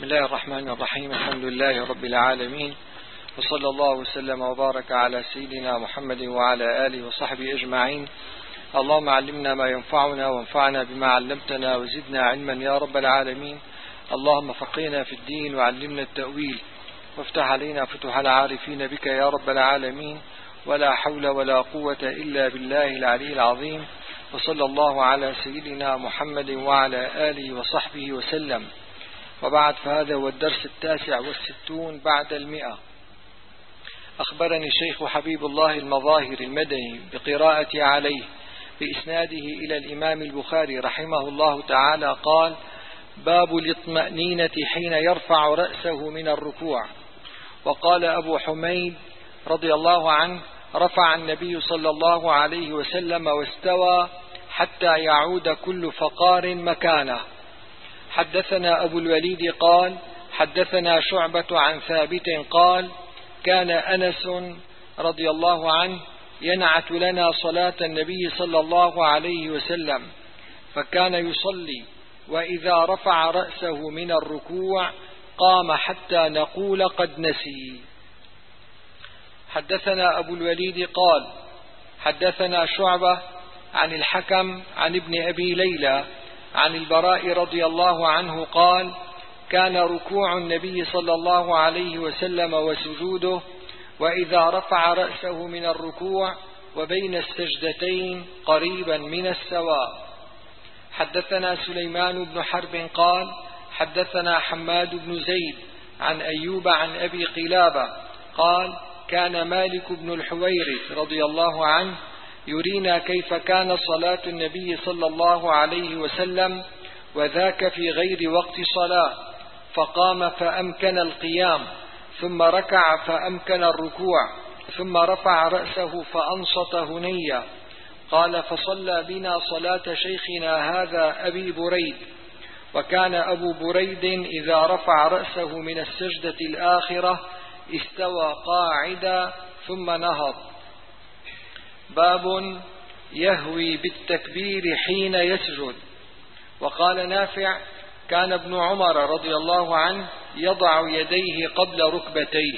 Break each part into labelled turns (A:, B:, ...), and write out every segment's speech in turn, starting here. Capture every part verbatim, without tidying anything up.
A: الله الرحمن الرحيم. الحمد لله رب العالمين، وصلى الله وسلم وبارك على سيدنا محمد وعلى آله وصحبه أجمعين. اللهم علمنا ما ينفعنا وانفعنا بما علمتنا وزدنا علما يا رب العالمين. اللهم فقهنا في الدين وعلمنا التأويل، وافتح علينا فتوح العارفين بك يا رب العالمين. ولا حول ولا قوة إلا بالله العلي العظيم. وصلى الله على سيدنا محمد وعلى آله وصحبه وسلم. وبعد، فهذا هو الدرس التاسع والستون بعد المئة. أخبرني الشيخ حبيب الله المظاهر المدني بقراءتي عليه بإسناده إلى الإمام البخاري رحمه الله تعالى قال: باب الاطمأنينة حين يرفع رأسه من الركوع. وقال أبو حميد رضي الله عنه: رفع النبي صلى الله عليه وسلم واستوى حتى يعود كل فقار مكانه. حدثنا أبو الوليد قال: حدثنا شعبة عن ثابت قال: كان أنس رضي الله عنه ينعت لنا صلاة النبي صلى الله عليه وسلم، فكان يصلي وإذا رفع رأسه من الركوع قام حتى نقول قد نسي. حدثنا أبو الوليد قال: حدثنا شعبة عن الحكم عن ابن أبي ليلى عن البراء رضي الله عنه قال: كان ركوع النبي صلى الله عليه وسلم وسجوده وإذا رفع رأسه من الركوع وبين السجدتين قريبا من السواء. حدثنا سليمان بن حرب قال: حدثنا حماد بن زيد عن أيوب عن أبي قلابة قال: كان مالك بن الحويرث رضي الله عنه يرينا كيف كان صلاة النبي صلى الله عليه وسلم، وذاك في غير وقت صلاة، فقام فأمكن القيام، ثم ركع فأمكن الركوع، ثم رفع رأسه فأنصت هنيا. قال: فصلى بنا صلاة شيخنا هذا أبي بريد، وكان أبو بريد إذا رفع رأسه من السجدة الآخرة استوى قاعدا ثم نهض. باب يهوي بالتكبير حين يسجد. وقال نافع: كان ابن عمر رضي الله عنه يضع يديه قبل ركبتيه.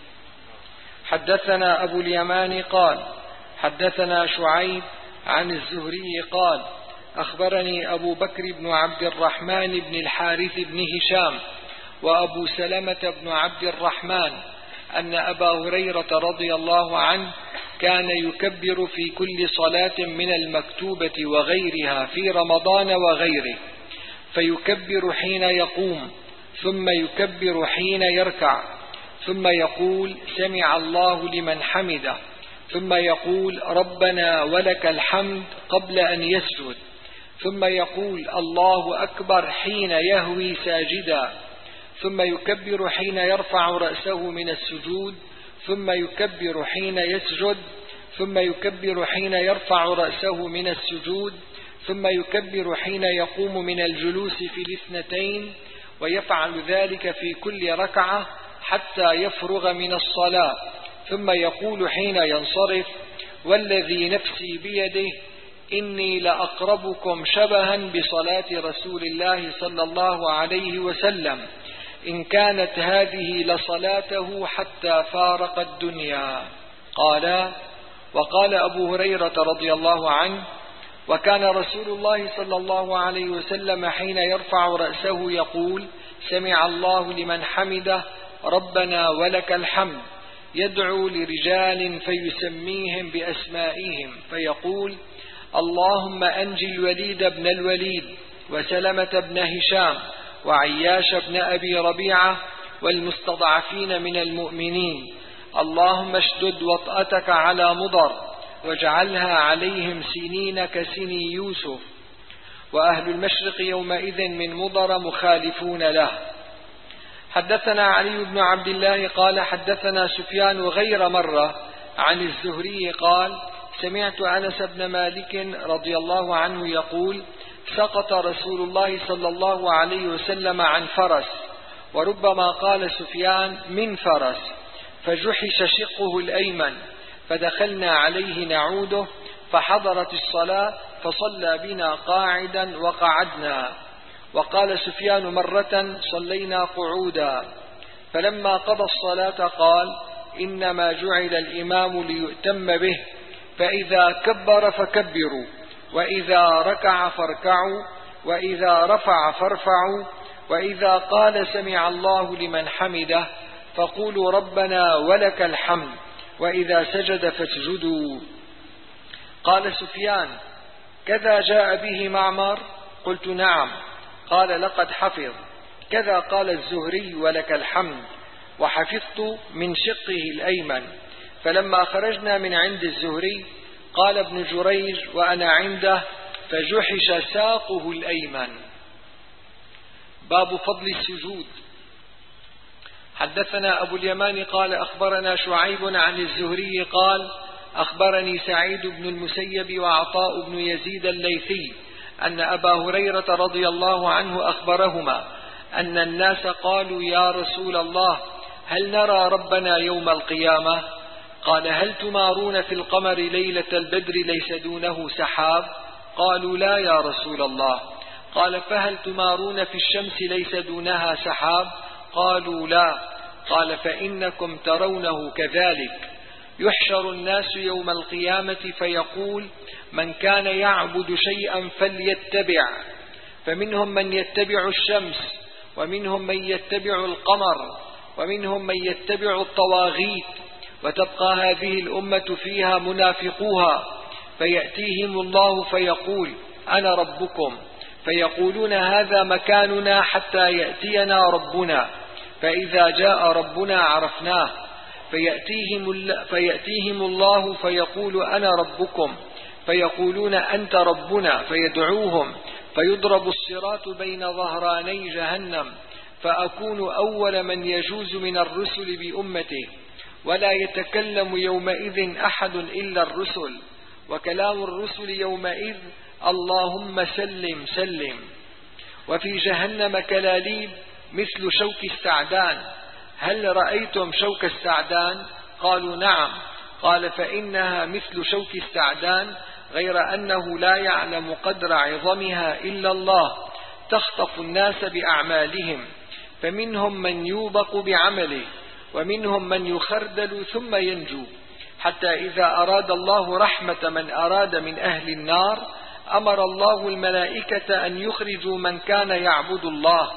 A: حدثنا أبو اليمان قال: حدثنا شعيب عن الزهري قال: أخبرني أبو بكر بن عبد الرحمن بن الحارث بن هشام وأبو سلمة بن عبد الرحمن أن أبا هريرة رضي الله عنه كان يكبر في كل صلاة من المكتوبة وغيرها في رمضان وغيره، فيكبر حين يقوم، ثم يكبر حين يركع، ثم يقول: سمع الله لمن حمده، ثم يقول: ربنا ولك الحمد قبل أن يسجد، ثم يقول: الله أكبر حين يهوي ساجدا، ثم يكبر حين يرفع رأسه من السجود، ثم يكبر حين يسجد، ثم يكبر حين يرفع رأسه من السجود، ثم يكبر حين يقوم من الجلوس في الاثنتين، ويفعل ذلك في كل ركعة حتى يفرغ من الصلاة، ثم يقول حين ينصرف: والذي نفسي بيده إني لأقربكم شبها بصلاة رسول الله صلى الله عليه وسلم، إن كانت هذه لصلاته حتى فارق الدنيا. قال: وقال أبو هريرة رضي الله عنه: وكان رسول الله صلى الله عليه وسلم حين يرفع رأسه يقول: سمع الله لمن حمده، ربنا ولك الحمد، يدعو لرجال فيسميهم بأسمائهم، فيقول: اللهم أنجي الوليد بن الوليد، وسلمة بن هشام، وعياش بن أبي ربيعة، والمستضعفين من المؤمنين، اللهم اشدد وطأتك على مضر، واجعلها عليهم سنين كسني يوسف. وأهل المشرق يومئذ من مضر مخالفون له. حدثنا علي بن عبد الله قال: حدثنا سفيان غير مرة عن الزهري قال: سمعت أنس بن مالك رضي الله عنه يقول: سقط رسول الله صلى الله عليه وسلم عن فرس، وربما قال سفيان من فرس، فجحش شقه الأيمن، فدخلنا عليه نعوده، فحضرت الصلاة فصلى بنا قاعدا وقعدنا. وقال سفيان مرة صلينا قعودا، فلما قضى الصلاة قال إنما جعل الإمام ليؤتم به، فإذا كبر فكبروا، وإذا ركع فاركعوا، وإذا رفع فارفعوا، وإذا قال سمع الله لمن حمده فقولوا ربنا ولك الحمد، وإذا سجد فاسجدوا. قال سفيان: كذا جاء به معمر؟ قلت: نعم. قال: لقد حفظ. كذا قال الزهري: ولك الحمد. وحفظت من شقه الأيمن. فلما خرجنا من عند الزهري قال ابن جريج وأنا عنده: فجحش ساقه الأيمن. باب فضل السجود. حدثنا أبو اليمان قال أخبرنا شعيب عن الزهري قال أخبرني سعيد بن المسيب وعطاء بن يزيد الليثي أن أبا هريرة رضي الله عنه أخبرهما أن الناس قالوا: يا رسول الله، هل نرى ربنا يوم القيامة؟ قال: هل تمارون في القمر ليلة البدر ليس دونه سحاب؟ قالوا: لا يا رسول الله. قال: فهل تمارون في الشمس ليس دونها سحاب؟ قالوا: لا. قال: فإنكم ترونه كذلك. يحشر الناس يوم القيامة فيقول: من كان يعبد شيئا فليتبع، فمنهم من يتبع الشمس، ومنهم من يتبع القمر، ومنهم من يتبع الطواغيت، وتبقى هذه الأمة فيها منافقوها، فيأتيهم الله فيقول: أنا ربكم، فيقولون: هذا مكاننا حتى يأتينا ربنا، فإذا جاء ربنا عرفناه، فيأتيهم, فيأتيهم الله فيقول: أنا ربكم، فيقولون: أنت ربنا، فيدعوهم، فيضرب الصراط بين ظهراني جهنم، فأكون أول من يجوز من الرسل بأمته، ولا يتكلم يومئذ أحد إلا الرسل، وكلام الرسل يومئذ: اللهم سلم سلم. وفي جهنم كلاليب مثل شوك السعدان، هل رأيتم شوك السعدان؟ قالوا: نعم. قال: فإنها مثل شوك السعدان، غير أنه لا يعلم قدر عظمها إلا الله، تخطف الناس بأعمالهم، فمنهم من يوبق بعمله، ومنهم من يخردل ثم ينجو، حتى إذا أراد الله رحمة من أراد من أهل النار أمر الله الملائكة أن يخرجوا من كان يعبد الله،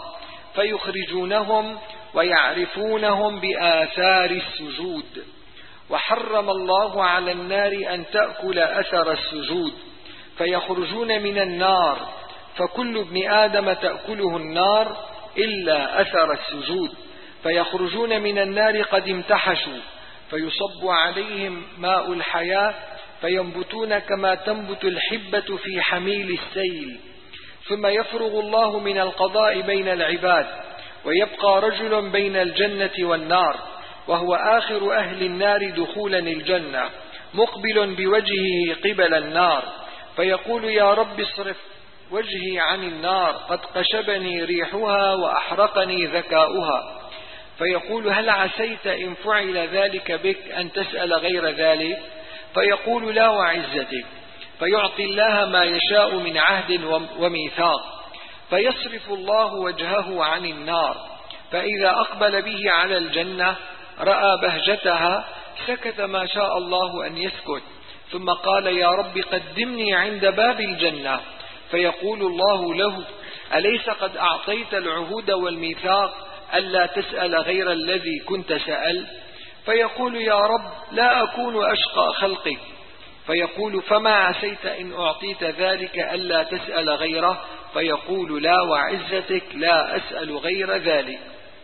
A: فيخرجونهم ويعرفونهم بآثار السجود. وحرم الله على النار أن تأكل أثر السجود، فيخرجون من النار، فكل ابن آدم تأكله النار إلا أثر السجود، فيخرجون من النار قد امتحشوا، فيصب عليهم ماء الحياة، فينبتون كما تنبت الحبة في حميل السيل، ثم يفرغ الله من القضاء بين العباد، ويبقى رجل بين الجنة والنار، وهو آخر أهل النار دخولا الجنة، مقبل بوجهه قبل النار، فيقول: يا رب اصرف وجهي عن النار، قد قشبني ريحها وأحرقني ذكاؤها. فيقول: هل عسيت إن فعل ذلك بك أن تسأل غير ذلك؟ فيقول: لا وعزتك. فيعطي الله ما يشاء من عهد وميثاق، فيصرف الله وجهه عن النار، فإذا أقبل به على الجنة رأى بهجتها، سكت ما شاء الله أن يسكت، ثم قال: يا رب قدمني عند باب الجنة. فيقول الله له: أليس قد أعطيت العهود والميثاق ألا تسأل غير الذي كنت سأل؟ فيقول: يا رب لا أكون أشقى خلقك. فيقول: فما عسيت إن أعطيت ذلك ألا تسأل غيره؟ فيقول: لا وعزتك لا أسأل غير ذلك.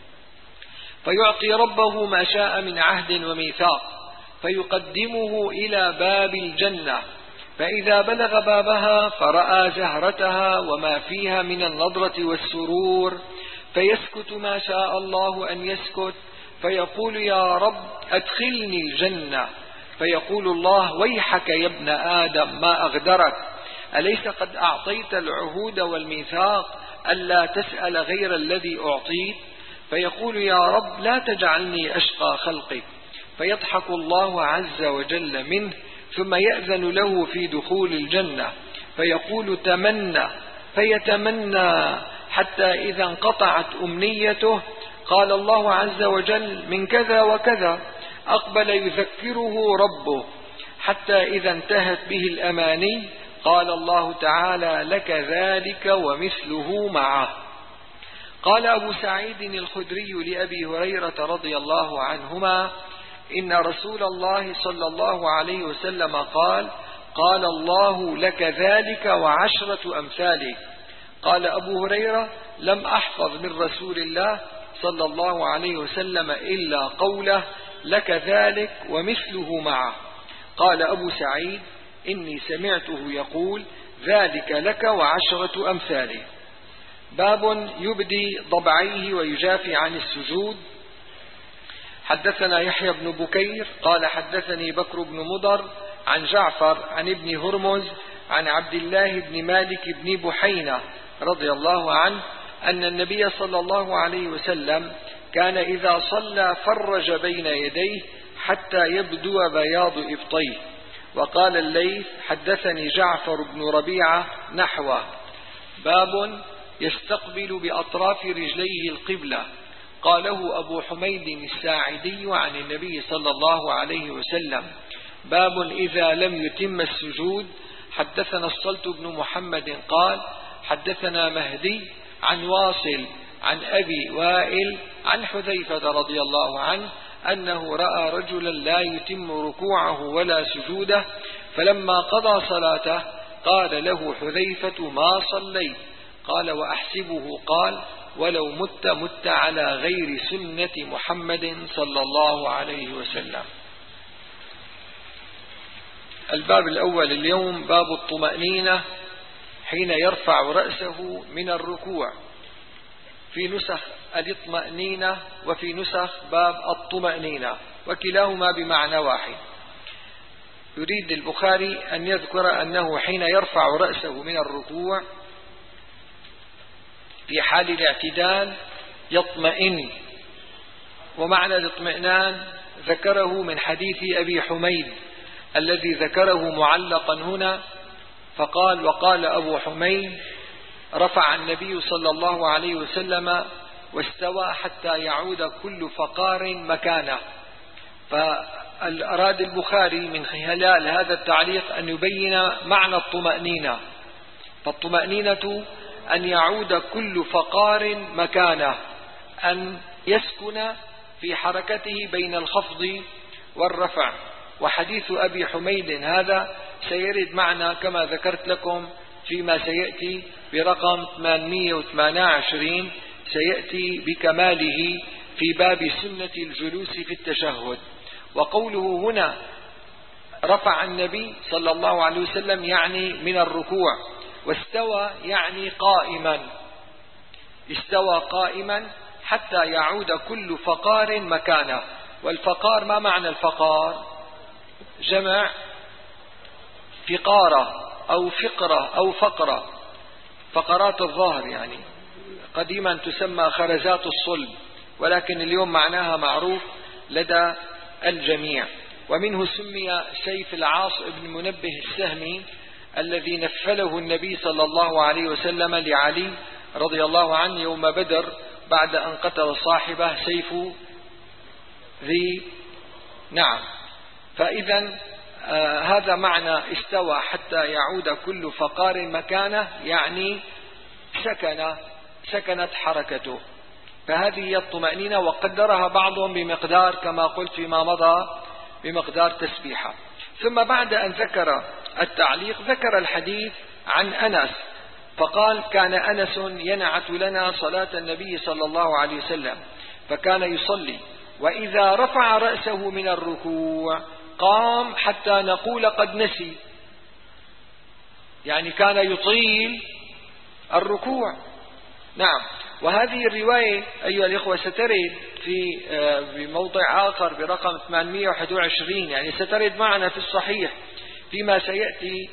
A: فيعطي ربه ما شاء من عهد وميثاق، فيقدمه إلى باب الجنة، فإذا بلغ بابها فرأى زهرتها وما فيها من النضرة والسرور، فيسكت ما شاء الله أن يسكت، فيقول: يا رب أدخلني الجنة. فيقول الله: ويحك يا ابن آدم ما أغدرك، أليس قد أعطيت العهود والميثاق ألا تسأل غير الذي أعطيت؟ فيقول: يا رب لا تجعلني أشقى خلقك. فيضحك الله عز وجل منه، ثم يأذن له في دخول الجنة، فيقول: تمنى، فيتمنى، حتى إذا انقطعت أمنيته قال الله عز وجل من كذا وكذا، أقبل يذكره ربه، حتى إذا انتهت به الأماني قال الله تعالى لك ذلك ومثله معه. قال أبو سعيد الخدري لأبي هريرة رضي الله عنهما إن رسول الله صلى الله عليه وسلم قال قال الله لك ذلك وعشرة أمثاله. قال أبو هريرة لم أحفظ من رسول الله صلى الله عليه وسلم إلا قوله لك ذلك ومثله معه. قال أبو سعيد إني سمعته يقول ذلك لك وعشرة أمثاله. باب يبدي ضبعيه ويجافي عن السجود. حدثنا يحيى بن بكير قال حدثني بكر بن مضر عن جعفر عن ابن هرمز عن عبد الله بن مالك بن بحينة رضي الله عنه أن النبي صلى الله عليه وسلم كان إذا صلى فرج بين يديه حتى يبدو بياض إبطيه. وقال الليث حدثني جعفر بن ربيعة نحوه. باب يستقبل بأطراف رجليه القبلة. قاله أبو حميد الساعدي عن النبي صلى الله عليه وسلم. باب إذا لم يتم السجود. حدثنا الصلت بن محمد قال حدثنا مهدي عن واصل عن أبي وائل عن حذيفة رضي الله عنه أنه رأى رجلا لا يتم ركوعه ولا سجوده، فلما قضى صلاته قال له حذيفة ما صليت؟ قال وأحسبه قال ولو مت مت على غير سنة محمد صلى الله عليه وسلم. الباب الأول اليوم باب الطمأنينة حين يرفع رأسه من الركوع. في نسخ الاطمأنينة وفي نسخ باب الطمأنينة، وكلاهما بمعنى واحد. يريد البخاري أن يذكر أنه حين يرفع رأسه من الركوع في حال الاعتدال يطمئن. ومعنى الاطمئنان ذكره من حديث أبي حميد الذي ذكره معلقا هنا، فقال وقال أبو حميد رفع النبي صلى الله عليه وسلم واستوى حتى يعود كل فقار مكانه. فأراد البخاري من خلال هذا التعليق أن يبين معنى الطمأنينة. فالطمأنينة أن يعود كل فقار مكانه، أن يسكن في حركته بين الخفض والرفع. وحديث أبي حميد هذا سيرد معنا كما ذكرت لكم فيما سيأتي برقم ثمانمئة وثمانية وعشرين، سيأتي بكماله في باب سنة الجلوس في التشهد. وقوله هنا رفع النبي صلى الله عليه وسلم يعني من الركوع، واستوى يعني قائما، استوى قائما حتى يعود كل فقار مكانه. والفقار ما معنى الفقار؟ جمع فقارة أو فقرة أو فقرة، فقرات الظهر، يعني قديما تسمى خرزات الصلب، ولكن اليوم معناها معروف لدى الجميع. ومنه سمي سيف العاص بن منبه السهمي الذي نفله النبي صلى الله عليه وسلم لعلي رضي الله عنه يوم بدر بعد أن قتل صاحبه سيف ذي نعم. فإذا آه هذا معنى استوى حتى يعود كل فقار مكانه، يعني سكن سكنت حركته. فهذه هي الطمأنينة، وقدرها بعضهم بمقدار كما قلت فيما مضى بمقدار تسبيحة. ثم بعد أن ذكر التعليق ذكر الحديث عن أنس، فقال كان أنس ينعت لنا صلاة النبي صلى الله عليه وسلم، فكان يصلي وإذا رفع رأسه من الركوع قام حتى نقول قد نسي، يعني كان يطيل الركوع. نعم. وهذه الرواية أيها الإخوة سترد في بموضع آخر برقم ثمانمئة وواحد وعشرين، يعني سترد معنا في الصحيح فيما سيأتي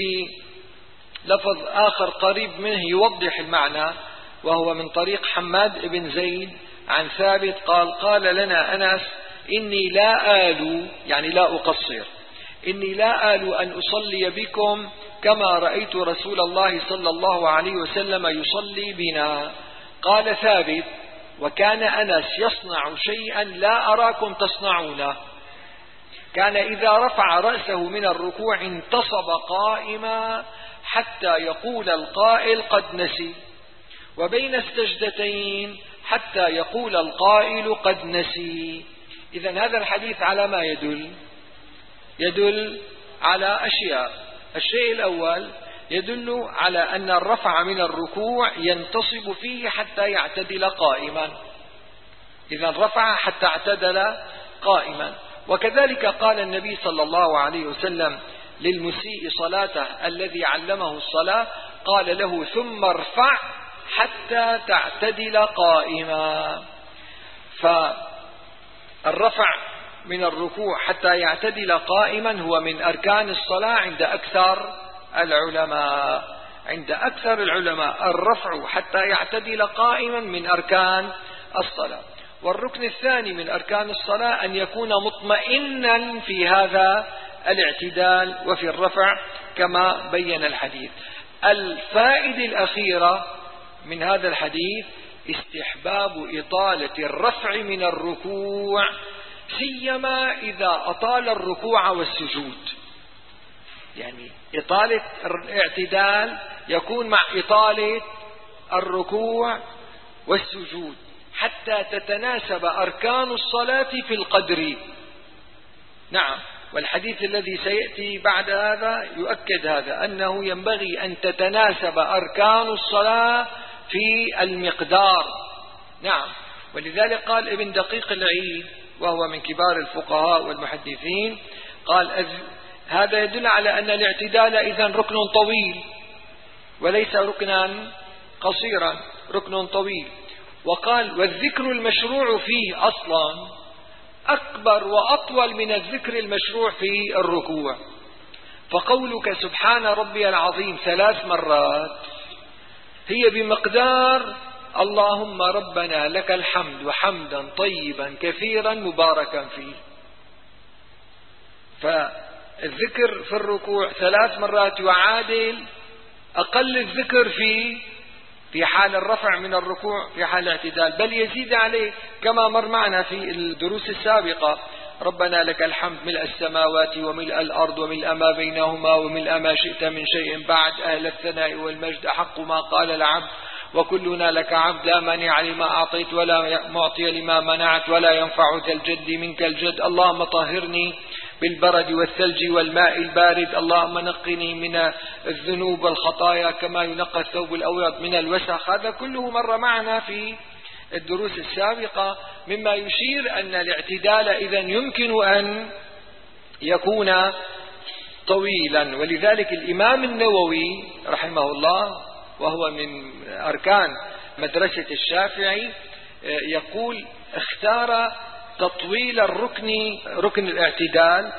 A: بلفظ آخر قريب منه يوضح المعنى، وهو من طريق حماد بن زيد عن ثابت قال قال لنا أنس إني لا آل، يعني لا أقصر، إني لا آل أن أصلي بكم كما رأيت رسول الله صلى الله عليه وسلم يصلي بنا. قال ثابت: وكان أنس يصنع شيئا لا أراكم تصنعونه، كان إذا رفع رأسه من الركوع انتصب قائما حتى يقول القائل قد نسي، وبين السجدتين حتى يقول القائل قد نسي. إذن هذا الحديث على ما يدل؟ يدل على أشياء. الشيء الأول يدل على أن الرفع من الركوع ينتصب فيه حتى يعتدل قائما، إذن رفع حتى اعتدل قائما. وكذلك قال النبي صلى الله عليه وسلم للمسيء صلاته الذي علمه الصلاة، قال له: ثم ارفع حتى تعتدل قائما. فالرفع من الركوع حتى يعتدل قائما هو من أركان الصلاة عند أكثر العلماء. عند أكثر العلماء الرفع حتى يعتدل قائما من أركان الصلاة. والركن الثاني من أركان الصلاة أن يكون مطمئنا في هذا الاعتدال وفي الرفع كما بين الحديث. الفائدة الأخيرة من هذا الحديث استحباب إطالة الرفع من الركوع، سيما إذا أطال الركوع والسجود. يعني إطالة الاعتدال يكون مع إطالة الركوع والسجود حتى تتناسب أركان الصلاة في القدر. نعم، والحديث الذي سيأتي بعد هذا يؤكد هذا، أنه ينبغي أن تتناسب أركان الصلاة في المقدار. نعم، ولذلك قال ابن دقيق العيد وهو من كبار الفقهاء والمحدثين، قال هذا يدل على أن الاعتدال إذن ركن طويل وليس ركنا قصيرا، ركن طويل. وقال: والذكر المشروع فيه أصلا أكبر وأطول من الذكر المشروع في الركوع. فقولك سبحان ربي العظيم ثلاث مرات هي بمقدار اللهم ربنا لك الحمد وحمدا طيبا كثيرا مباركا فيه. فالذكر في الركوع ثلاث مرات يعادل أقل الذكر في في حال الرفع من الركوع في حال الاعتدال، بل يزيد عليه كما مر معنا في الدروس السابقة: ربنا لك الحمد ملء السماوات وملء الأرض وملء ما بينهما وملء ما شئت من شيء بعد، أهل الثناء والمجد أحق ما قال العبد وكلنا لك عبد، لا مانع لما أعطيت ولا معطي لما منعت ولا ينفع ذا الجد منك الجد، اللهم طهرني بالبرد والثلج والماء البارد، اللهم نقني من الذنوب والخطايا كما ينقى الثوب الأبيض من الوسخ. هذا كله مر معنا في الدروس السابقة، مما يشير أن الاعتدال إذن يمكن أن يكون طويلا. ولذلك الإمام النووي رحمه الله وهو من أركان مدرسة الشافعي يقول: اختار تطويل الركن ركن الاعتدال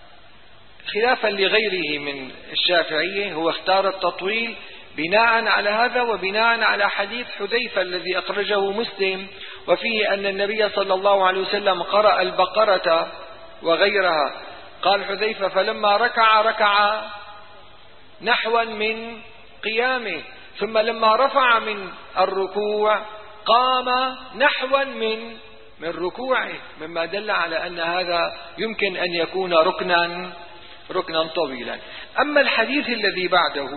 A: خلافا لغيره من الشافعية، هو اختار التطويل بناء على هذا وبناء على حديث حذيفة الذي أخرجه مسلم، وفيه أن النبي صلى الله عليه وسلم قرأ البقرة وغيرها. قال حذيفة: فلما ركع ركع نحوا من قيامه، ثم لما رفع من الركوع قام نحوا من من ركوعه، مما دل على أن هذا يمكن أن يكون ركنا ركنا طويلا. أما الحديث الذي بعده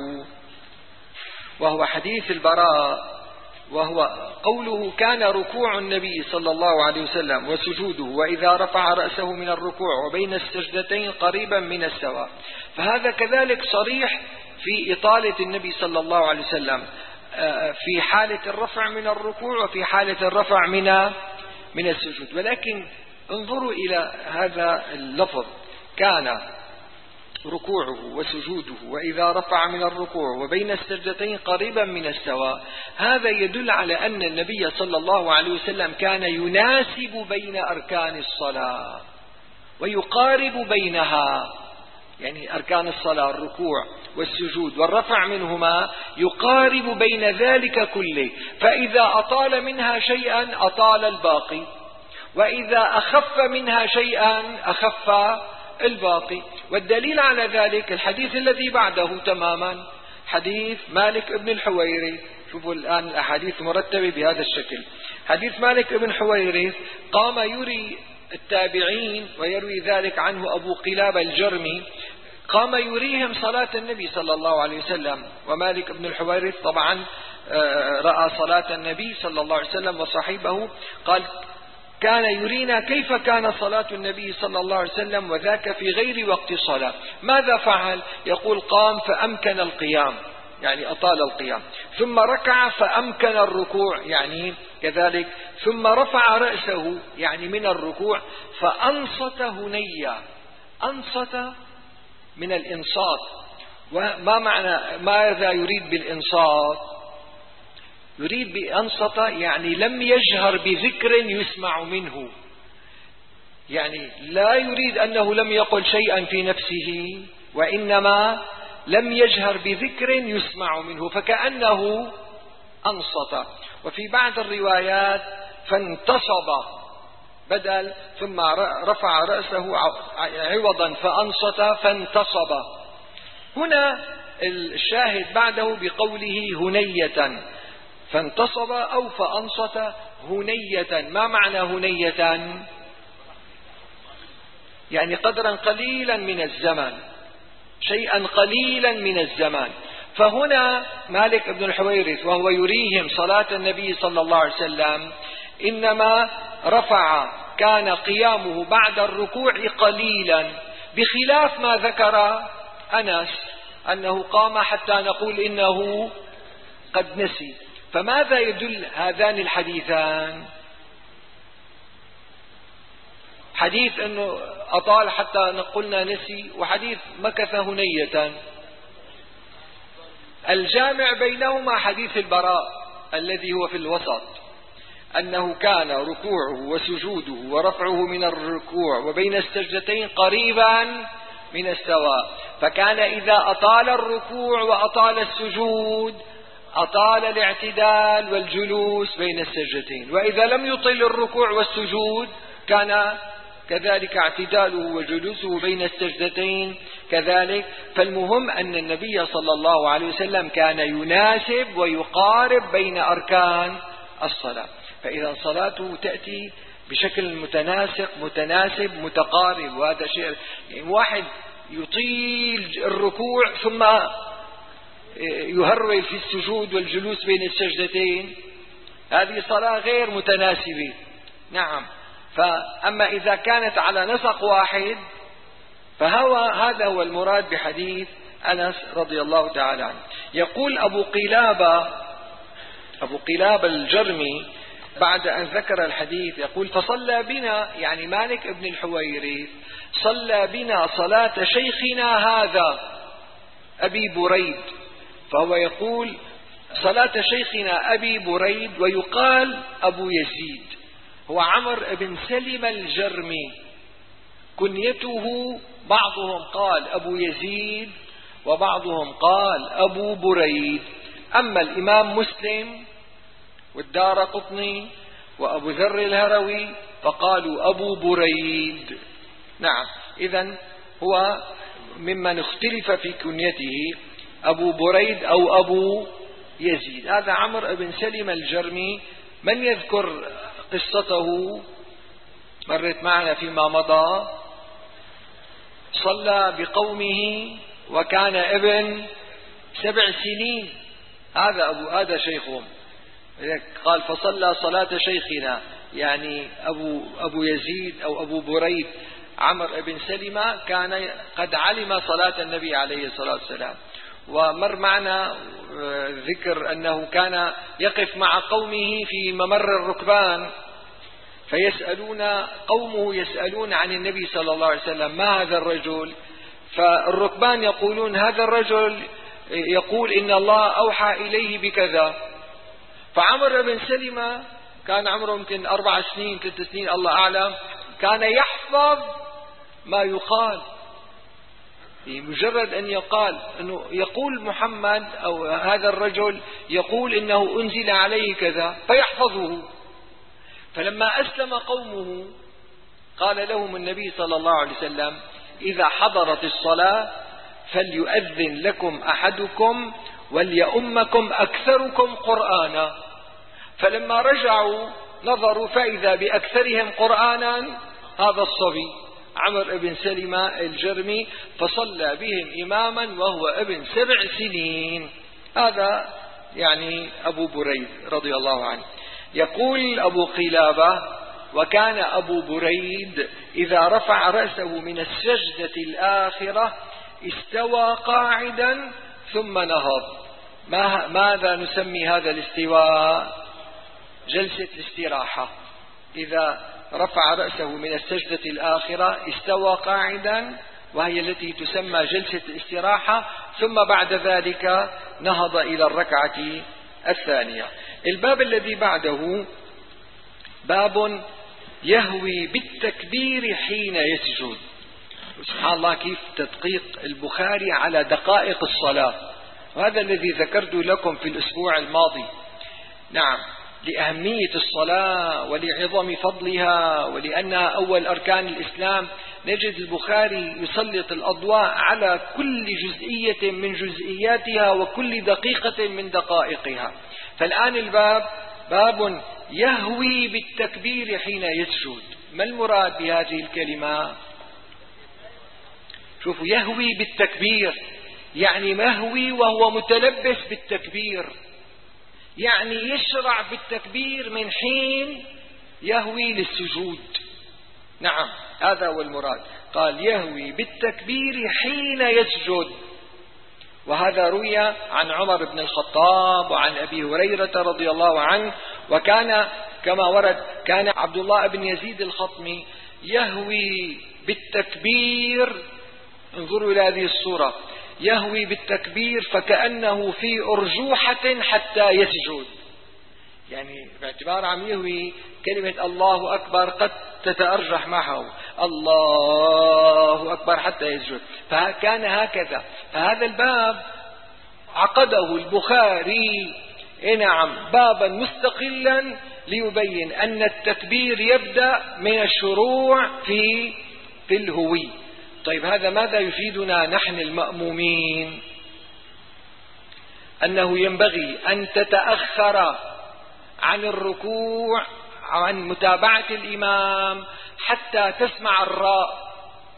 A: وهو حديث البراء، وهو قوله: كان ركوع النبي صلى الله عليه وسلم وسجوده وإذا رفع رأسه من الركوع وبين السجدتين قريبا من السواء. فهذا كذلك صريح في إطالة النبي صلى الله عليه وسلم في حالة الرفع من الركوع وفي حالة الرفع من من السجود. ولكن انظروا إلى هذا اللفظ: كان ركوعه وسجوده وإذا رفع من الركوع وبين السجدتين قريبا من السواء. هذا يدل على أن النبي صلى الله عليه وسلم كان يناسب بين أركان الصلاة ويقارب بينها، يعني أركان الصلاة الركوع والسجود والرفع منهما يقارب بين ذلك كله، فإذا أطال منها شيئا أطال الباقي، وإذا أخف منها شيئا أخف الباقي. والدليل على ذلك الحديث الذي بعده تماما، حديث مالك بن الحويرث. شوفوا الآن الأحاديث مرتبة بهذا الشكل. حديث مالك بن الحويرث قام يري التابعين، ويروي ذلك عنه أبو قلابة الجرمي، قام يريهم صلاة النبي صلى الله عليه وسلم. ومالك بن الحويرث طبعا رأى صلاة النبي صلى الله عليه وسلم وصحيبه، قال كان يرينا كيف كان صلاة النبي صلى الله عليه وسلم وذاك في غير وقت الصلاة. ماذا فعل؟ يقول قام فأمكن القيام، يعني أطال القيام، ثم ركع فأمكن الركوع، يعني كذلك، ثم رفع رأسه يعني من الركوع فأنصت هنيا. أنصت من الإنصات. وما معنى ماذا يريد بالإنصات؟ يريد بأنصت يعني لم يجهر بذكر يسمع منه، يعني لا يريد أنه لم يقل شيئا في نفسه، وإنما لم يجهر بذكر يسمع منه، فكأنه أنصت. وفي بعض الروايات فانتصب بدل، ثم رفع رأسه عوضا فأنصت فانتصب. هنا الشاهد بعده بقوله هنية، فانتصب أو فأنصت هنية. ما معنى هنية؟ يعني قدرا قليلا من الزمان، شيئا قليلا من الزمان. فهنا مالك بن الحويرث وهو يريهم صلاة النبي صلى الله عليه وسلم إنما رفع، كان قيامه بعد الركوع قليلا، بخلاف ما ذكر أنس أنه قام حتى نقول إنه قد نسي. فماذا يدل هذان الحديثان؟ حديث أنه أطال حتى قلنا نسي، وحديث مكث هنية. الجامع بينهما حديث البراء الذي هو في الوسط، أنه كان ركوعه وسجوده ورفعه من الركوع وبين السجدتين قريبا من السواء، فكان إذا أطال الركوع وأطال السجود أطال الاعتدال والجلوس بين السجدتين، وإذا لم يطل الركوع والسجود كان كذلك اعتداله وجلوسه بين السجدتين كذلك. فالمهم أن النبي صلى الله عليه وسلم كان يناسب ويقارب بين أركان الصلاة، فإذا صلاته تأتي بشكل متناسق متناسب متقارب. وهذا شيء، يعني واحد يطيل الركوع ثم يهرول في السجود والجلوس بين السجدتين، هذه صلاة غير متناسبة. نعم. فأما إذا كانت على نسق واحد فهو هذا هو المراد بحديث أنس رضي الله تعالى عنه. يقول أبو قلابة أبو قلابة الجرمي بعد أن ذكر الحديث يقول فصلى بنا، يعني مالك ابن الحويرث صلى بنا صلاة شيخنا هذا أبي بريد، فهو يقول صلاة شيخنا أبي بريد، ويقال أبو يزيد، هو عمر بن سلم الجرمي، كنيته بعضهم قال أبو يزيد وبعضهم قال أبو بريد. أما الإمام مسلم والدارقطني وأبو ذر الهروي فقالوا أبو بريد. نعم. إذن هو ممن اختلف في كنيته أبو بريد أو أبو يزيد. هذا عمر بن سلم الجرمي، من يذكر قصته؟ مرت معنا فيما مضى. صلى بقومه وكان ابن سبع سنين، هذا أبو هذا شيخهم. قال فصلى صلاة شيخنا، يعني أبو أبو يزيد أو أبو بريد عمر بن سلمة كان قد علم صلاة النبي عليه الصلاة والسلام. ومر معنا ذكر أنه كان يقف مع قومه في ممر الركبان فيسألون قومه يسألون عن النبي صلى الله عليه وسلم ما هذا الرجل، فالركبان يقولون هذا الرجل يقول إن الله أوحى إليه بكذا. فعمر بن سلمة كان عمره يمكن أربع سنين ثلاث سنين الله أعلم، كان يحفظ ما يقال، مجرد أن يقال أنه يقول محمد أو هذا الرجل يقول إنه أنزل عليه كذا فيحفظه. فلما أسلم قومه قال لهم النبي صلى الله عليه وسلم إذا حضرت الصلاة فليؤذن لكم أحدكم وليؤمكم أكثركم قرآنا. فلما رجعوا نظروا فإذا بأكثرهم قرآنا هذا الصبي عمرو بن سلمة الجرمي، فصلى بهم إماما وهو ابن سبع سنين. هذا يعني أبو بريد رضي الله عنه. يقول أبو قلابة: وكان أبو بريد إذا رفع رأسه من السجدة الآخرة استوى قاعدا ثم نهض. ماذا نسمي هذا الاستواء؟ جلسة الاستراحة. إذا رفع رأسه من السجدة الآخرة استوى قاعدا، وهي التي تسمى جلسة الاستراحة، ثم بعد ذلك نهض إلى الركعة الثانية. الباب الذي بعده باب يهوي بالتكبير حين يسجد. سبحان الله كيف تدقيق البخاري على دقائق الصلاة، وهذا الذي ذكرت لكم في الأسبوع الماضي. نعم، لأهمية الصلاة ولعظم فضلها ولأنها أول أركان الإسلام، نجد البخاري يسلط الأضواء على كل جزئية من جزئياتها وكل دقيقة من دقائقها. فالآن الباب باب يهوي بالتكبير حين يسجد. ما المراد بهذه الكلمة؟ شوفوا، يهوي بالتكبير يعني مهوي وهو متلبس بالتكبير، يعني يشرع بالتكبير من حين يهوي للسجود. نعم، هذا هو المراد. قال يهوي بالتكبير حين يسجد. وهذا روي عن عمر بن الخطاب وعن أبي هريرة رضي الله عنه. وكان كما ورد كان عبد الله بن يزيد الخطمي يهوي بالتكبير. انظروا إلى هذه الصورة، يهوي بالتكبير فكأنه في أرجوحة حتى يسجد. يعني باعتبار عم يهوي كلمة الله أكبر قد تتأرجح معه الله أكبر حتى يسجد، فكان هكذا. فهذا الباب عقده البخاري نعم بابا مستقلا ليبين أن التكبير يبدأ من الشروع في في الهوي. طيب، هذا ماذا يفيدنا نحن المأمومين؟ أنه ينبغي أن تتأخر عن الركوع عن متابعة الإمام حتى تسمع الراء،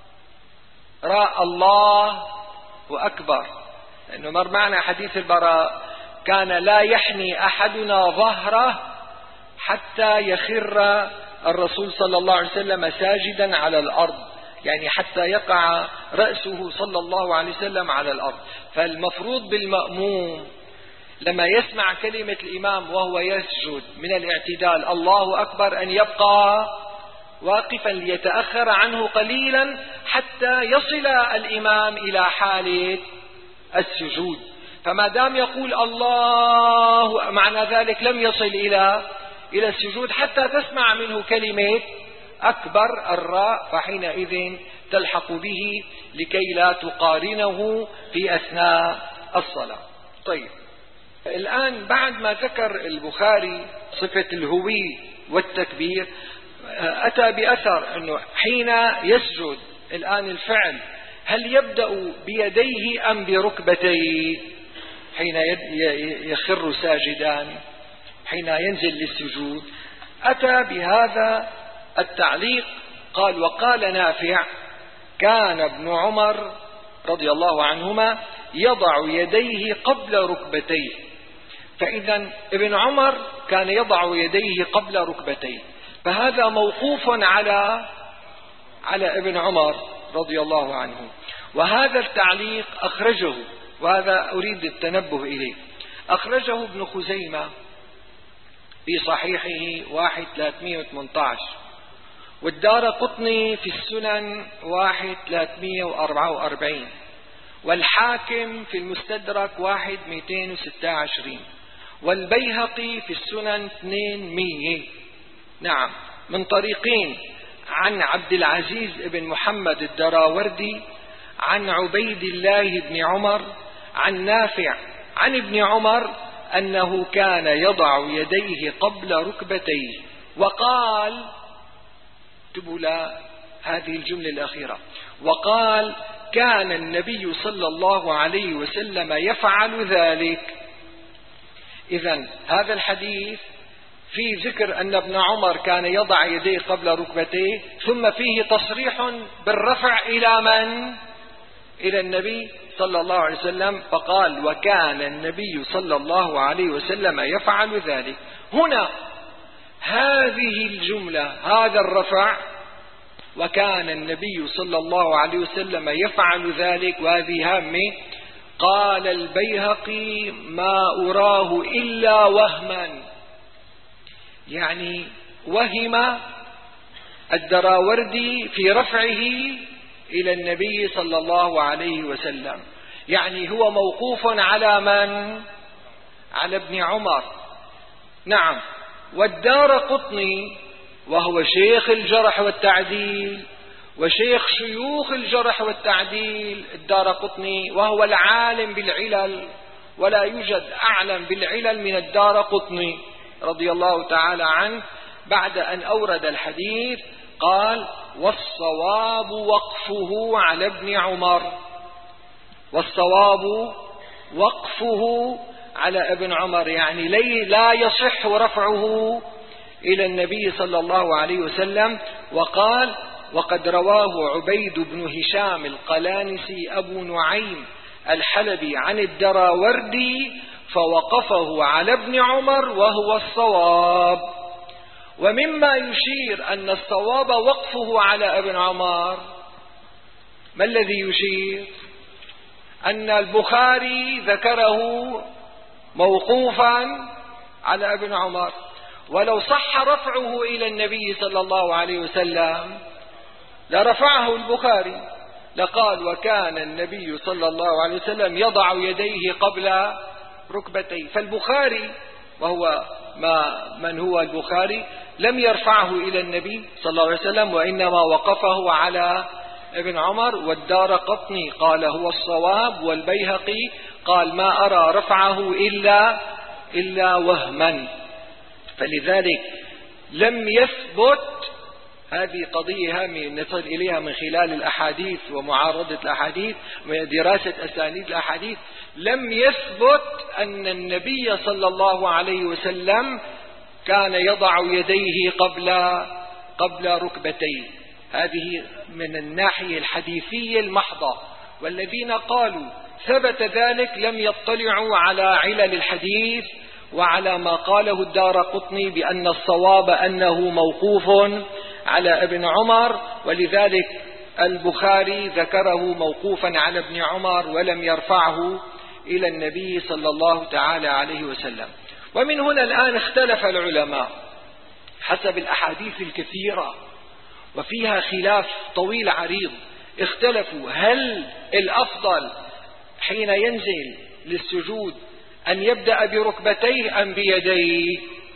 A: راء الله وأكبر. لأنه مر معنا حديث البراء: كان لا يحني أحدنا ظهره حتى يخر الرسول صلى الله عليه وسلم ساجدا على الأرض، يعني حتى يقع رأسه صلى الله عليه وسلم على الأرض. فالمفروض بالمأموم لما يسمع كلمة الإمام وهو يسجد من الاعتدال الله أكبر أن يبقى واقفا ليتأخر عنه قليلا حتى يصل الإمام إلى حالة السجود. فما دام يقول الله معنى ذلك لم يصل إلى إلى السجود حتى تسمع منه كلمة أكبر الراء، فحينئذ تلحق به لكي لا تقارنه في أثناء الصلاة. طيب، الآن بعد ما ذكر البخاري صفة الهوي والتكبير أتى بأثر أنه حين يسجد الآن الفعل هل يبدأ بيديه أم بركبتيه حين يخر ساجدا حين ينزل للسجود؟ أتى بهذا التعليق. قال: وقال نافع: كان ابن عمر رضي الله عنهما يضع يديه قبل ركبتيه. فإذا ابن عمر كان يضع يديه قبل ركبتيه، فهذا موقوف على على ابن عمر رضي الله عنه. وهذا التعليق أخرجه، وهذا أريد التنبه إليه، أخرجه ابن خزيمة في صحيحه واحد ثلاثمائة وثمانية عشر، والدارقطني في السنن واحد ثلاثمائة وأربعة وأربعين، والحاكم في المستدرك واحد مئتين وستة وعشرين، والبيهقي في السنن اثنمائة. نعم، من طريقين: عن عبد العزيز بن محمد الدراوردي عن عبيد الله بن عمر عن نافع عن ابن عمر أنه كان يضع يديه قبل ركبتيه. وقال، اكتبوا هذه الجملة الأخيرة. وقال كان النبي صلى الله عليه وسلم يفعل ذلك. إذن هذا الحديث في ذكر أن ابن عمر كان يضع يديه قبل ركبتيه، ثم فيه تصريح بالرفع إلى من؟ إلى النبي صلى الله عليه وسلم، فقال وكان النبي صلى الله عليه وسلم يفعل ذلك. هنا هذه الجملة، هذا الرفع وكان النبي صلى الله عليه وسلم يفعل ذلك، وهذه هامة. قال البيهقي ما أراه إلا وهما، يعني وهم الدراوردي في رفعه إلى النبي صلى الله عليه وسلم، يعني هو موقوف على من؟ على ابن عمر. نعم. والدارقطني وهو شيخ الجرح والتعديل وشيخ شيوخ الجرح والتعديل الدارقطني، وهو العالم بالعلل، ولا يوجد أعلم بالعلل من الدارقطني رضي الله تعالى عنه. بعد أن أورد الحديث قال والصواب وقفه على ابن عمر، والصواب وقفه على ابن عمر، يعني لا يصح رفعه إلى النبي صلى الله عليه وسلم. وقال وقد رواه عبيد بن هشام القلانسي أبو نعيم الحلبي عن الدراوردي فوقفه على ابن عمر وهو الصواب. ومما يشير أن الصواب وقفه على ابن عمر، ما الذي يشير؟ أن البخاري ذكره موقوفا على ابن عمر، ولو صح رفعه إلى النبي صلى الله عليه وسلم لرفعه البخاري، لقال وكان النبي صلى الله عليه وسلم يضع يديه قبل ركبتيه. فالبخاري وهو ما من هو البخاري لم يرفعه إلى النبي صلى الله عليه وسلم، وإنما وقفه على ابن عمر. والدارقطني قال هو الصواب، والبيهقي قال ما أرى رفعه إلا إلا وهما. فلذلك لم يثبت، هذه قضية هامة نصل إليها من خلال الأحاديث ومعارضة الأحاديث ودراسة أسانيد الأحاديث، لم يثبت أن النبي صلى الله عليه وسلم كان يضع يديه قبل قبل ركبتيه. هذه من الناحية الحديثية المحضة. والذين قالوا ثبت ذلك لم يطلعوا على علل الحديث وعلى ما قاله الدارقطني بأن الصواب أنه موقوف على ابن عمر، ولذلك البخاري ذكره موقوفا على ابن عمر ولم يرفعه إلى النبي صلى الله تعالى عليه وسلم. ومن هنا الآن اختلف العلماء حسب الأحاديث الكثيرة وفيها خلاف طويل عريض. اختلفوا هل الأفضل حين ينزل للسجود أن يبدأ بركبتيه أم بيديه؟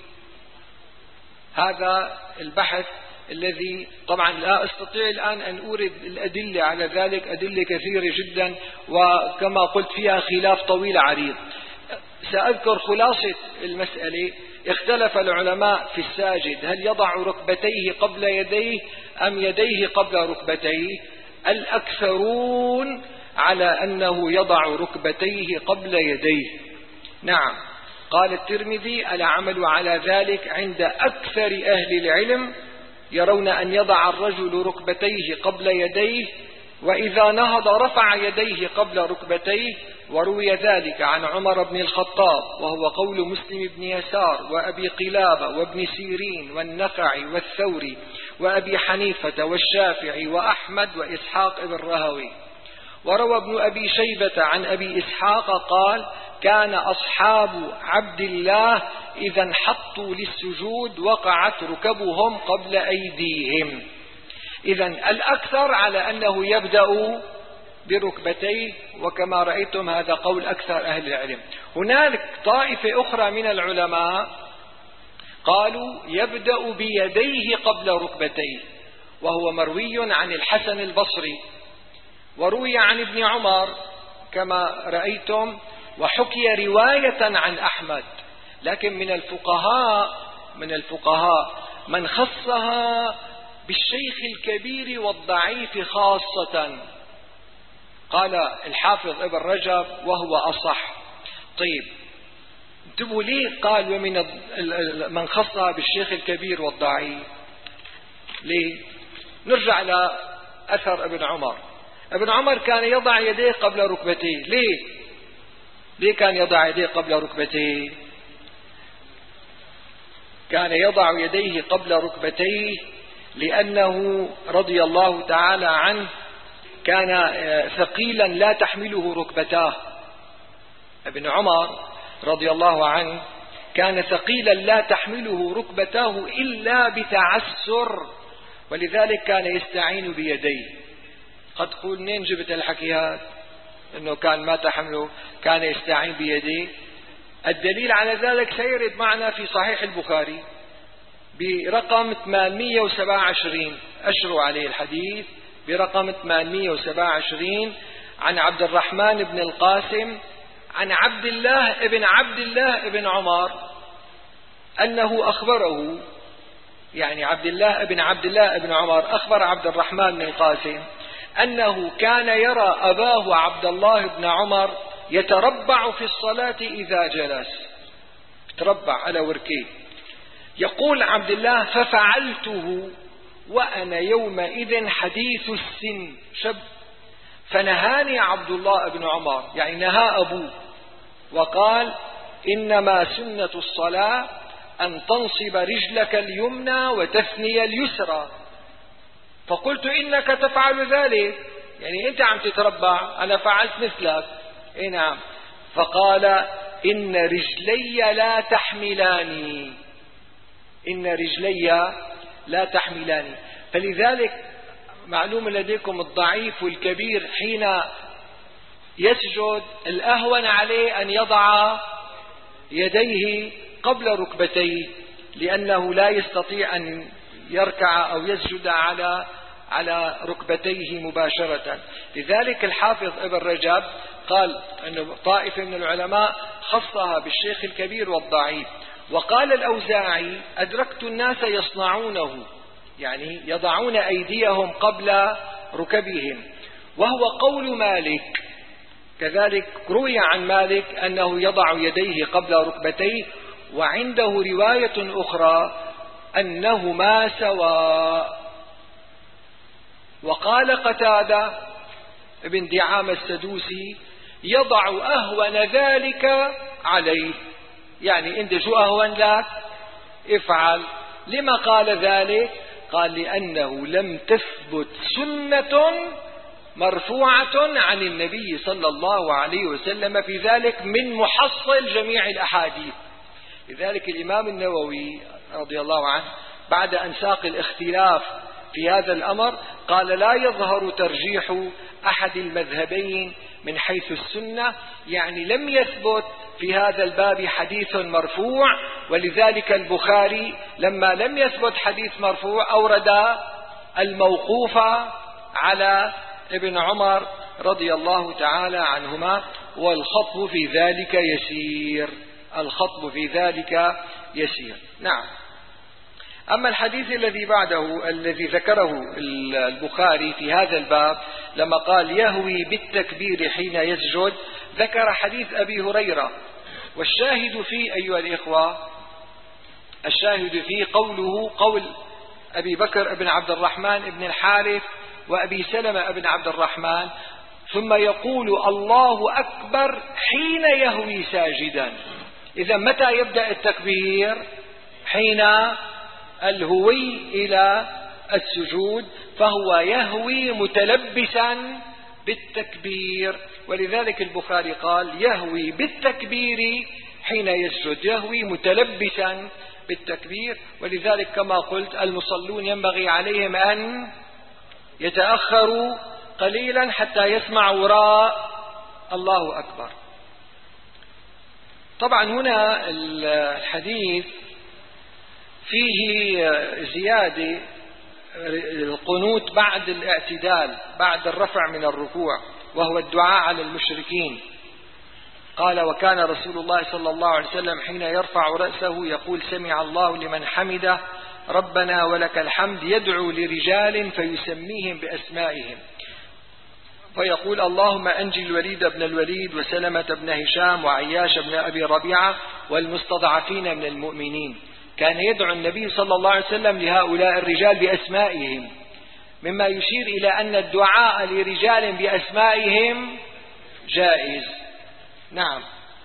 A: هذا البحث الذي طبعا لا أستطيع الآن أن أورد الأدلة على ذلك، أدلة كثيرة جدا وكما قلت فيها خلاف طويل عريض. سأذكر خلاصة المسألة. اختلف العلماء في الساجد هل يضع ركبتيه قبل يديه أم يديه قبل ركبتيه. الأكثرون على أنه يضع ركبتيه قبل يديه. نعم. قال الترمذي العمل على ذلك عند أكثر أهل العلم، يرون أن يضع الرجل ركبتيه قبل يديه، وإذا نهض رفع يديه قبل ركبتيه. وروي ذلك عن عمر بن الخطاب وهو قول مسلم بن يسار وأبي قلابة وابن سيرين والنخعي والثوري وأبي حنيفة والشافعي وأحمد وإسحاق بن راهويه. وروى ابن أبي شيبة عن أبي إسحاق قال كان أصحاب عبد الله إذا انحطوا للسجود وقعت ركبهم قبل أيديهم. إذن الأكثر على أنه يبدأ بركبتيه، وكما رأيتم هذا قول أكثر أهل العلم. هناك طائفة أخرى من العلماء قالوا يبدأ بيديه قبل ركبتيه، وهو مروي عن الحسن البصري وروي عن ابن عمر كما رأيتم، وحكي رواية عن أحمد. لكن من الفقهاء من الفقهاء من خصها بالشيخ الكبير والضعيف خاصة. قال الحافظ ابن رجب وهو أصح. طيب انتبهوا ليه قال ومن من خصها بالشيخ الكبير والضعيف؟ ليه؟ نرجع إلى أثر ابن عمر. ابن عمر كان يضع يديه قبل ركبتيه. ليه؟ ليه كان يضع يديه قبل ركبتيه؟ كان يضع يديه قبل ركبتيه لأنه رضي الله تعالى عنه كان ثقيلا لا تحمله ركبتاه. ابن عمر رضي الله عنه كان ثقيلا لا تحمله ركبتاه إلا بتعسر، ولذلك كان يستعين بيديه. قد تقول منين جبت الحكي هذا انه كان ما تحمله، كان يستعين بيديه؟ الدليل على ذلك سيرد معنا في صحيح البخاري برقم ثمانمئة وسبعة وعشرين، أشروا عليه الحديث برقم ثمانمئة وسبعة وعشرين عن عبد الرحمن بن القاسم عن عبد الله ابن عبد الله ابن عمر أنه أخبره، يعني عبد الله ابن عبد الله ابن عمر أخبر عبد الرحمن بن القاسم أنه كان يرى أباه عبد الله بن عمر يتربع في الصلاة إذا جلس، يتربع على وركيه. يقول عبد الله ففعلته وأنا يومئذ حديث السن شب، فنهاني عبد الله بن عمر، يعني نهى أبوه وقال إنما سنة الصلاة أن تنصب رجلك اليمنى وتثني اليسرى. فقلت إنك تفعل ذلك، يعني أنت عم تتربع، أنا فعلت مثلك. إيه نعم. فقال إن رجلي لا تحملاني، إن رجلي لا تحملاني. فلذلك معلوم لديكم الضعيف والكبير حين يسجد الأهون عليه أن يضع يديه قبل ركبتيه، لأنه لا يستطيع أن يركع أو يسجد على على ركبتيه مباشرة. لذلك الحافظ ابن رجب قال أن طائفة من العلماء خصها بالشيخ الكبير والضعيف. وقال الأوزاعي أدركت الناس يصنعونه، يعني يضعون أيديهم قبل ركبهم، وهو قول مالك. كذلك روي عن مالك أنه يضع يديه قبل ركبتيه، وعنده رواية أخرى أنهما سواء. وقال قتادة ابن دعامة السدوسي يضع أهون ذلك عليه، يعني أنت شو أهون لك افعل. لما قال ذلك؟ قال لأنه لم تثبت سنة مرفوعة عن النبي صلى الله عليه وسلم في ذلك من محصل جميع الأحاديث. لذلك الإمام النووي رضي الله عنه بعد أن ساق الاختلاف في هذا الأمر قال لا يظهر ترجيح أحد المذهبين من حيث السنة، يعني لم يثبت في هذا الباب حديث مرفوع، ولذلك البخاري لما لم يثبت حديث مرفوع أورد الموقوف على ابن عمر رضي الله تعالى عنهما، والخطب في ذلك يسير، الخطب في ذلك يسير. نعم. أما الحديث الذي بعده الذي ذكره البخاري في هذا الباب لما قال يهوي بالتكبير حين يسجد، ذكر حديث أبي هريرة. والشاهد فيه أيها الإخوة، الشاهد فيه قوله قول أبي بكر بن عبد الرحمن بن الحارث وأبي سلمة بن عبد الرحمن، ثم يقول الله أكبر حين يهوي ساجدا. إذا متى يبدأ التكبير؟ حين الهوي إلى السجود، فهو يهوي متلبسا بالتكبير. ولذلك البخاري قال يهوي بالتكبير حين يسجد، يهوي متلبسا بالتكبير. ولذلك كما قلت المصلون ينبغي عليهم أن يتأخروا قليلا حتى يسمعوا وراء الله أكبر. طبعا هنا الحديث فيه زيادة القنوت بعد الاعتدال، بعد الرفع من الركوع، وهو الدعاء على المشركين. قال وكان رسول الله صلى الله عليه وسلم حين يرفع رأسه يقول سمع الله لمن حمده، ربنا ولك الحمد يدعو لرجال فيسميهم بأسمائهم، فيقول اللهم أنجي الوليد بن الوليد وسلمة بن هشام وعياش بن أبي ربيعة والمستضعفين من المؤمنين. كان يدعو النبي صلى الله عليه وسلم لهؤلاء الرجال بأسمائهم، مما يشير إلى أن الدعاء لرجال بأسمائهم جائز. نعم.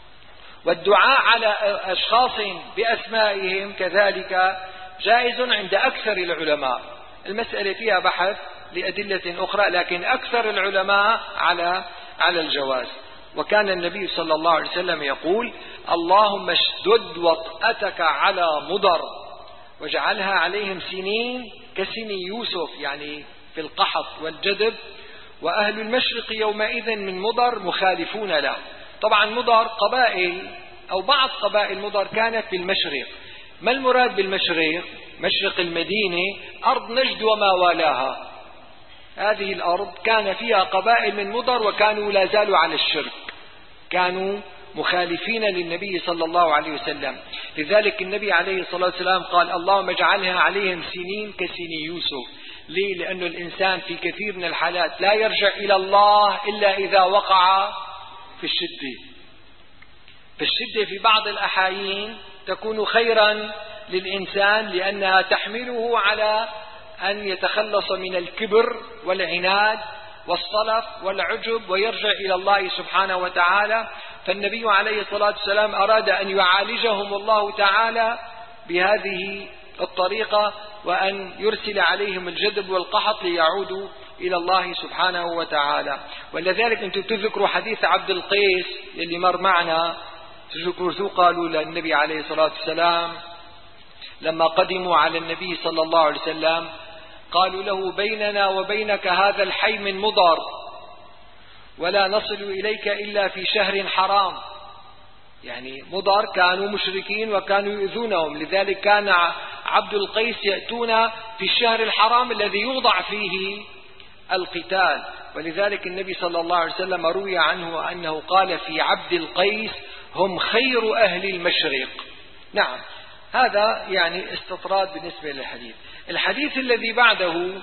A: والدعاء على أشخاص بأسمائهم كذلك جائز عند أكثر العلماء. المسألة فيها بحث لأدلة أخرى، لكن أكثر العلماء على على الجواز. وكان النبي صلى الله عليه وسلم يقول اللهم اشدد وطأتك على مضر واجعلها عليهم سنين كسن يوسف، يعني في القحط والجدب، وأهل المشرق يومئذ من مضر مخالفون له. طبعا مضر قبائل أو بعض قبائل مضر كانت بالمشرق. ما المراد بالمشرق؟ مشرق المدينة أرض نجد وما والاها، هذه الأرض كان فيها قبائل من مضر وكانوا لا زالوا على الشرك، كانوا مخالفين للنبي صلى الله عليه وسلم. لذلك النبي عليه الصلاة والسلام قال اللهم اجعلها عليهم سنين كسن يوسف. ليه؟ لأن الإنسان في كثير من الحالات لا يرجع إلى الله إلا إذا وقع في الشدة. فالشدة في بعض الأحايين تكون خيرا للإنسان، لأنها تحمله على أن يتخلص من الكبر والعناد والصلف والعجب ويرجع إلى الله سبحانه وتعالى. فالنبي عليه الصلاة والسلام أراد أن يعالجهم الله تعالى بهذه الطريقة، وأن يرسل عليهم الجدب والقحط ليعودوا إلى الله سبحانه وتعالى. ولذلك أنتم تذكروا حديث عبد القيس اللي مر معنا، تذكروا قالوا للنبي عليه الصلاة والسلام لما قدموا على النبي صلى الله عليه وسلم قالوا له بيننا وبينك هذا الحي من مضر ولا نصل إليك إلا في شهر حرام. يعني مضر كانوا مشركين وكانوا يؤذونهم، لذلك كان عبد القيس يأتون في الشهر الحرام الذي يوضع فيه القتال. ولذلك النبي صلى الله عليه وسلم روي عنه أنه قال في عبد القيس هم خير أهل المشرق. نعم، هذا يعني استطراد بالنسبة للحديث. الحديث الذي بعده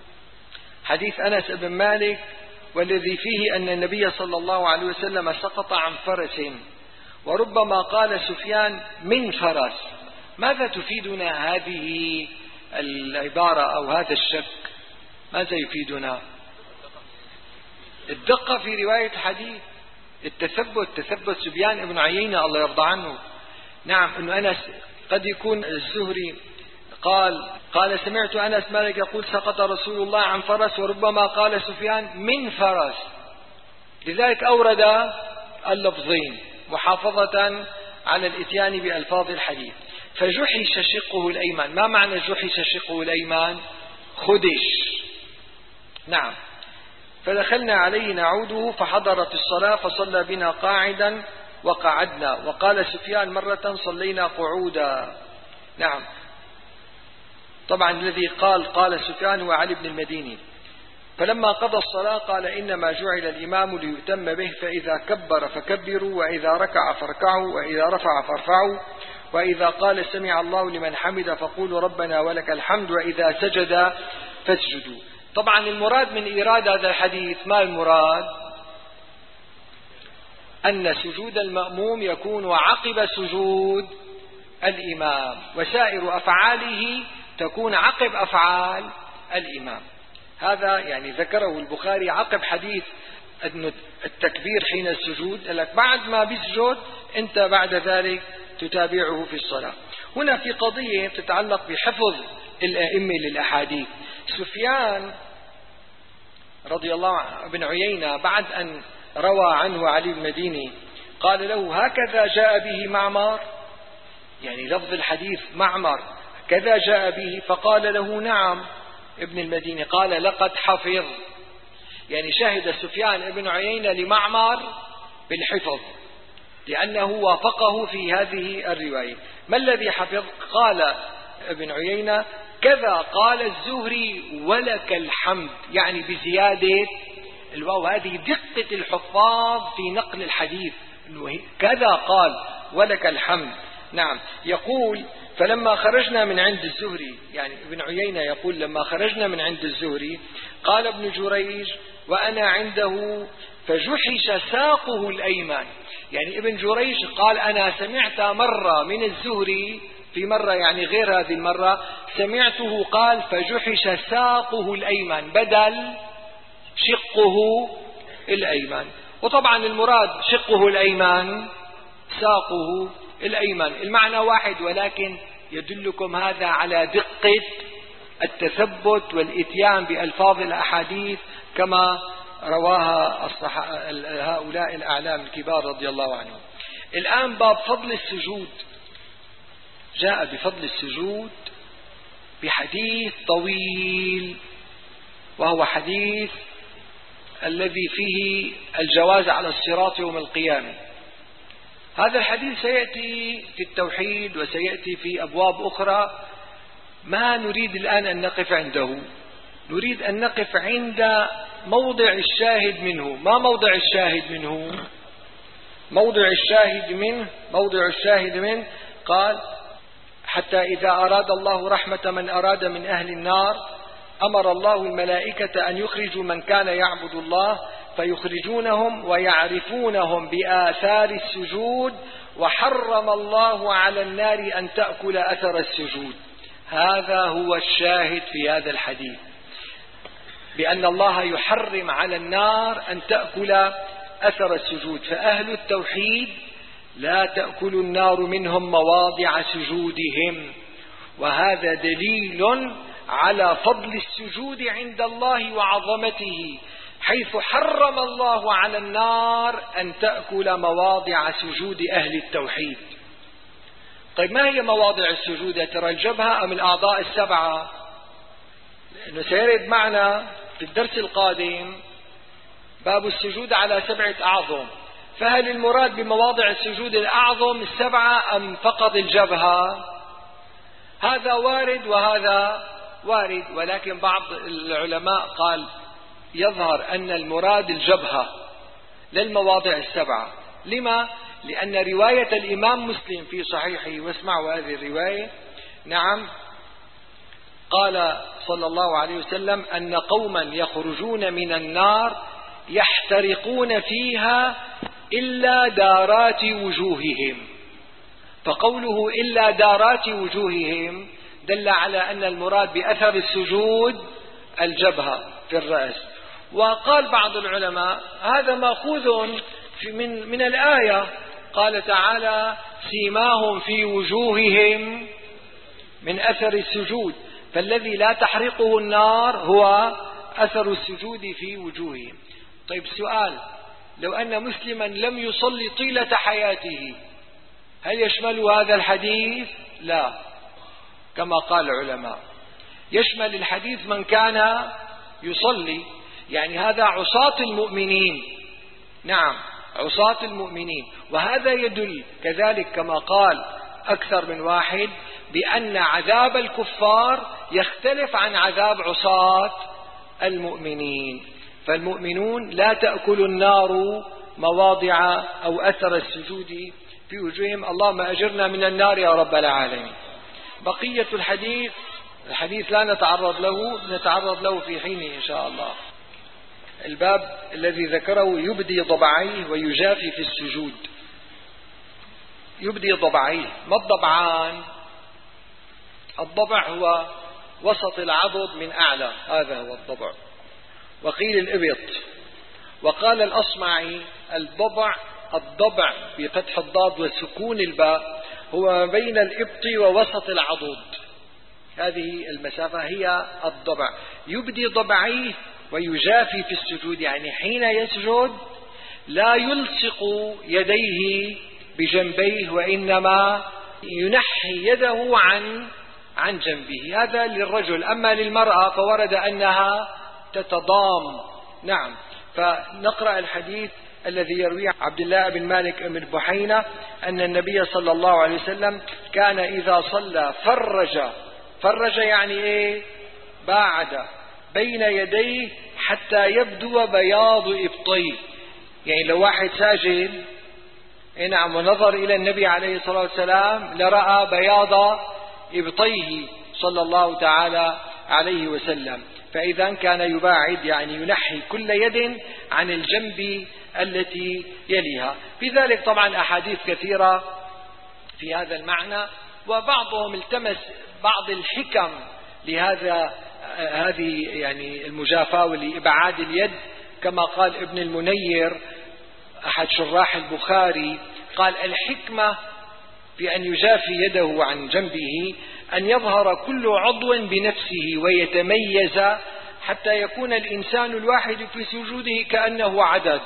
A: حديث أنس بن مالك، والذي فيه أن النبي صلى الله عليه وسلم سقط عن فرس، وربما قال سفيان من فرس. ماذا تفيدنا هذه العبارة أو هذا الشك؟ ماذا يفيدنا؟ الدقة في رواية الحديث، التثبت، تثبت سفيان بن عيينة الله يرضى عنه. نعم، أنه أنس قد يكون الزهري قال قال سمعت أنس مالك يقول سقط رسول الله عن فرس، وربما قال سفيان من فرس، لذلك أورد اللفظين محافظة على الإتيان بألفاظ الحديث. فجحش شقه الأيمن. ما معنى جحش شقه الأيمن؟ خدش. نعم. فدخلنا عليه نعوده فحضرت الصلاة فصلى بنا قاعدا وقعدنا. وقال سفيان مرة صلينا قعودا. نعم. طبعا الذي قال قال سفيان هو علي بن المديني. فلما قضى الصلاة قال إنما جعل الإمام ليؤتم به، فإذا كبر فكبروا، وإذا ركع فاركعوا، وإذا رفع فارفعوا، وإذا قال سمع الله لمن حمد فقولوا ربنا ولك الحمد، وإذا سجد فاسجدوا. طبعا المراد من إيراد هذا الحديث، ما المراد؟ أن سجود المأموم يكون عقب سجود الإمام، وسائر أفعاله تكون عقب أفعال الإمام. هذا يعني ذكره البخاري عقب حديث التكبير حين السجود، لك بعد ما بيسجد أنت بعد ذلك تتابعه في الصلاة. هنا في قضية تتعلق بحفظ الأئمة للأحاديث. سفيان رضي الله بن عيينة بعد أن روى عنه علي المديني قال له هكذا جاء به معمر، يعني لفظ الحديث معمر كذا جاء به، فقال له نعم ابن المديني. قال لقد حفظ، يعني شهد سفيان بن عيينة لمعمر بالحفظ لأنه وافقه في هذه الرواية. ما الذي حفظ؟ قال ابن عيينة كذا قال الزهري ولك الحمد، يعني بزيادة الواو. هذه دقة الحفاظ في نقل الحديث، كذا قال ولك الحمد. نعم. يقول فلما خرجنا من عند الزهري، يعني ابن عيينة يقول لما خرجنا من عند الزهري قال ابن جريج وأنا عنده فجحش ساقه الأيمن. يعني ابن جريج قال أنا سمعت مرة من الزهري، في مرة يعني غير هذه المرة سمعته قال فجحش ساقه الأيمن بدل شقه الأيمن. وطبعا المراد شقه الأيمن ساقه الأيمن، المعنى واحد، ولكن يدلكم هذا على دقة التثبت والإتيان بألفاظ الأحاديث كما رواها هؤلاء الأعلام الكبار رضي الله عنهم. الآن باب فضل السجود، جاء بفضل السجود بحديث طويل، وهو حديث الذي فيه الجواز على الصراط يوم القيامة. هذا الحديث سيأتي في التوحيد وسيأتي في أبواب أخرى، ما نريد الآن أن نقف عنده، نريد أن نقف عند موضع الشاهد منه. ما موضع الشاهد منه؟ موضع الشاهد منه موضع الشاهد منه قال حتى إذا أراد الله رحمة من أراد من أهل النار أمر الله الملائكة أن يخرجوا من كان يعبد الله فيخرجونهم ويعرفونهم بآثار السجود، وحرم الله على النار أن تأكل أثر السجود. هذا هو الشاهد في هذا الحديث، بأن الله يحرم على النار أن تأكل أثر السجود، فأهل التوحيد لا تأكل النار منهم مواضع سجودهم. وهذا دليل على فضل السجود عند الله وعظمته، حيث حرم الله على النار أن تأكل مواضع سجود أهل التوحيد. طيب ما هي مواضع السجود؟ ترى الجبهة أم الأعضاء السبعة؟ لأنه سيرد معنا في الدرس القادم باب السجود على سبعة أعظم، فهل المراد بمواضع السجود الأعظم السبعة أم فقط الجبهة؟ هذا وارد وهذا وارد، ولكن بعض العلماء قال يظهر أن المراد الجبهة للمواضع السبعة. لما؟ لأن رواية الإمام مسلم في صحيحه، واسمعوا هذه الرواية، نعم، قال صلى الله عليه وسلم أن قوما يخرجون من النار يحترقون فيها إلا دارات وجوههم. فقوله إلا دارات وجوههم دل على أن المراد بأثر السجود الجبهة في الرأس. وقال بعض العلماء هذا مأخوذ من, من الآية، قال تعالى سيماهم في وجوههم من أثر السجود، فالذي لا تحرقه النار هو أثر السجود في وجوههم. طيب سؤال، لو أن مسلما لم يصلي طيلة حياته هل يشمل هذا الحديث؟ لا، كما قال العلماء يشمل الحديث من كان يصلي، يعني هذا عصاة المؤمنين، نعم عصاة المؤمنين. وهذا يدل كذلك كما قال أكثر من واحد بأن عذاب الكفار يختلف عن عذاب عصاة المؤمنين، فالمؤمنون لا تأكل النار مواضع أو أثر السجود في وجوههم. اللهم أجرنا من النار يا رب العالمين. بقية الحديث الحديث لا نتعرض له، نتعرض له في حينه إن شاء الله. الباب الذي ذكره يبدي ضبعيه ويجافي في السجود. يبدي ضبعيه، ما الضبعان؟ الضبع هو وسط العضد من أعلى، هذا هو الضبع، وقيل الإبط. وقال الأصمعي الضبع الضبع بفتح الضاد وسكون الباء هو ما بين الإبط ووسط العضد، هذه المسافة هي الضبع. يبدي ضبعيه ويجافي في السجود، يعني حين يسجد لا يلصق يديه بجنبيه وإنما ينحي يده عن عن جنبه، هذا للرجل. أما للمرأة فورد أنها تتضام. نعم، فنقرأ الحديث الذي يرويه عبد الله بن مالك بن بحينة أن النبي صلى الله عليه وسلم كان إذا صلى فرج فرج يعني إيه؟ باعد بين يديه حتى يبدو بياض إبطيه. يعني لو واحد ساجد نعم ونظر إلى النبي عليه الصلاة والسلام لرأى بياض إبطيه صلى الله تعالى عليه وسلم. فإذا كان يباعد يعني ينحي كل يد عن الجنب التي يليها. في ذلك طبعا أحاديث كثيرة في هذا المعنى، وبعضهم التمس بعض الحكم لهذا هذه يعني المجافاة ولإبعاد اليد، كما قال ابن المنير أحد شراح البخاري، قال الحكمة في أن يجافي يده عن جنبه أن يظهر كل عضو بنفسه ويتميز حتى يكون الإنسان الواحد في سجوده كأنه عدد.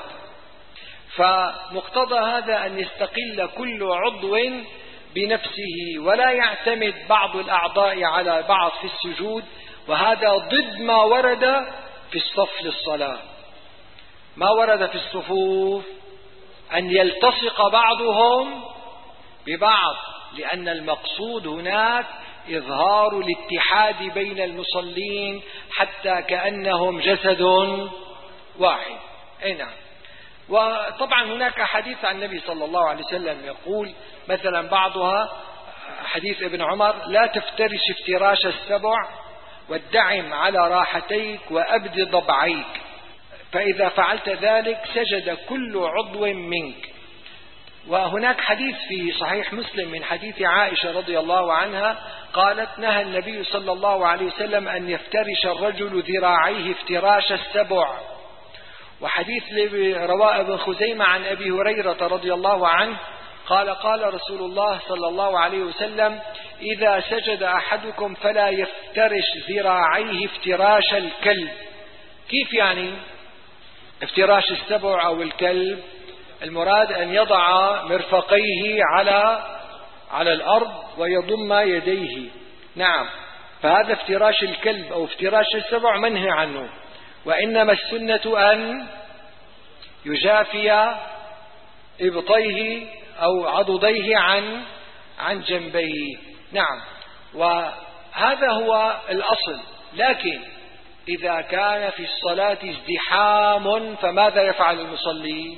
A: فمقتضى هذا أن يستقل كل عضو بنفسه ولا يعتمد بعض الأعضاء على بعض في السجود، وهذا ضد ما ورد في الصف للصلاة. ما ورد في الصفوف أن يلتصق بعضهم ببعض، لأن المقصود هناك إظهار الاتحاد بين المصلين حتى كأنهم جسد واحد. أي نعم. وطبعا هناك حديث عن النبي صلى الله عليه وسلم يقول مثلا بعضها حديث ابن عمر: لا تفترش افتراش السبع والدعم على راحتيك وأبد ضبعيك، فإذا فعلت ذلك سجد كل عضو منك. وهناك حديث في صحيح مسلم من حديث عائشة رضي الله عنها قالت: نهى النبي صلى الله عليه وسلم أن يفترش الرجل ذراعيه افتراش السبع. وحديث رواه ابن خزيمة عن أبي هريرة رضي الله عنه قال: قال رسول الله صلى الله عليه وسلم: إذا سجد أحدكم فلا يفترش ذراعيه افتراش الكلب. كيف يعني افتراش السبع أو الكلب؟ المراد أن يضع مرفقيه على على الأرض ويضم يديه. نعم، فهذا افتراش الكلب أو افتراش السبع منهي عنه، وإنما السنة أن يجافي إبطيه أو عضديه عن عن جنبيه. نعم، وهذا هو الأصل. لكن إذا كان في الصلاة ازدحام فماذا يفعل المصلي؟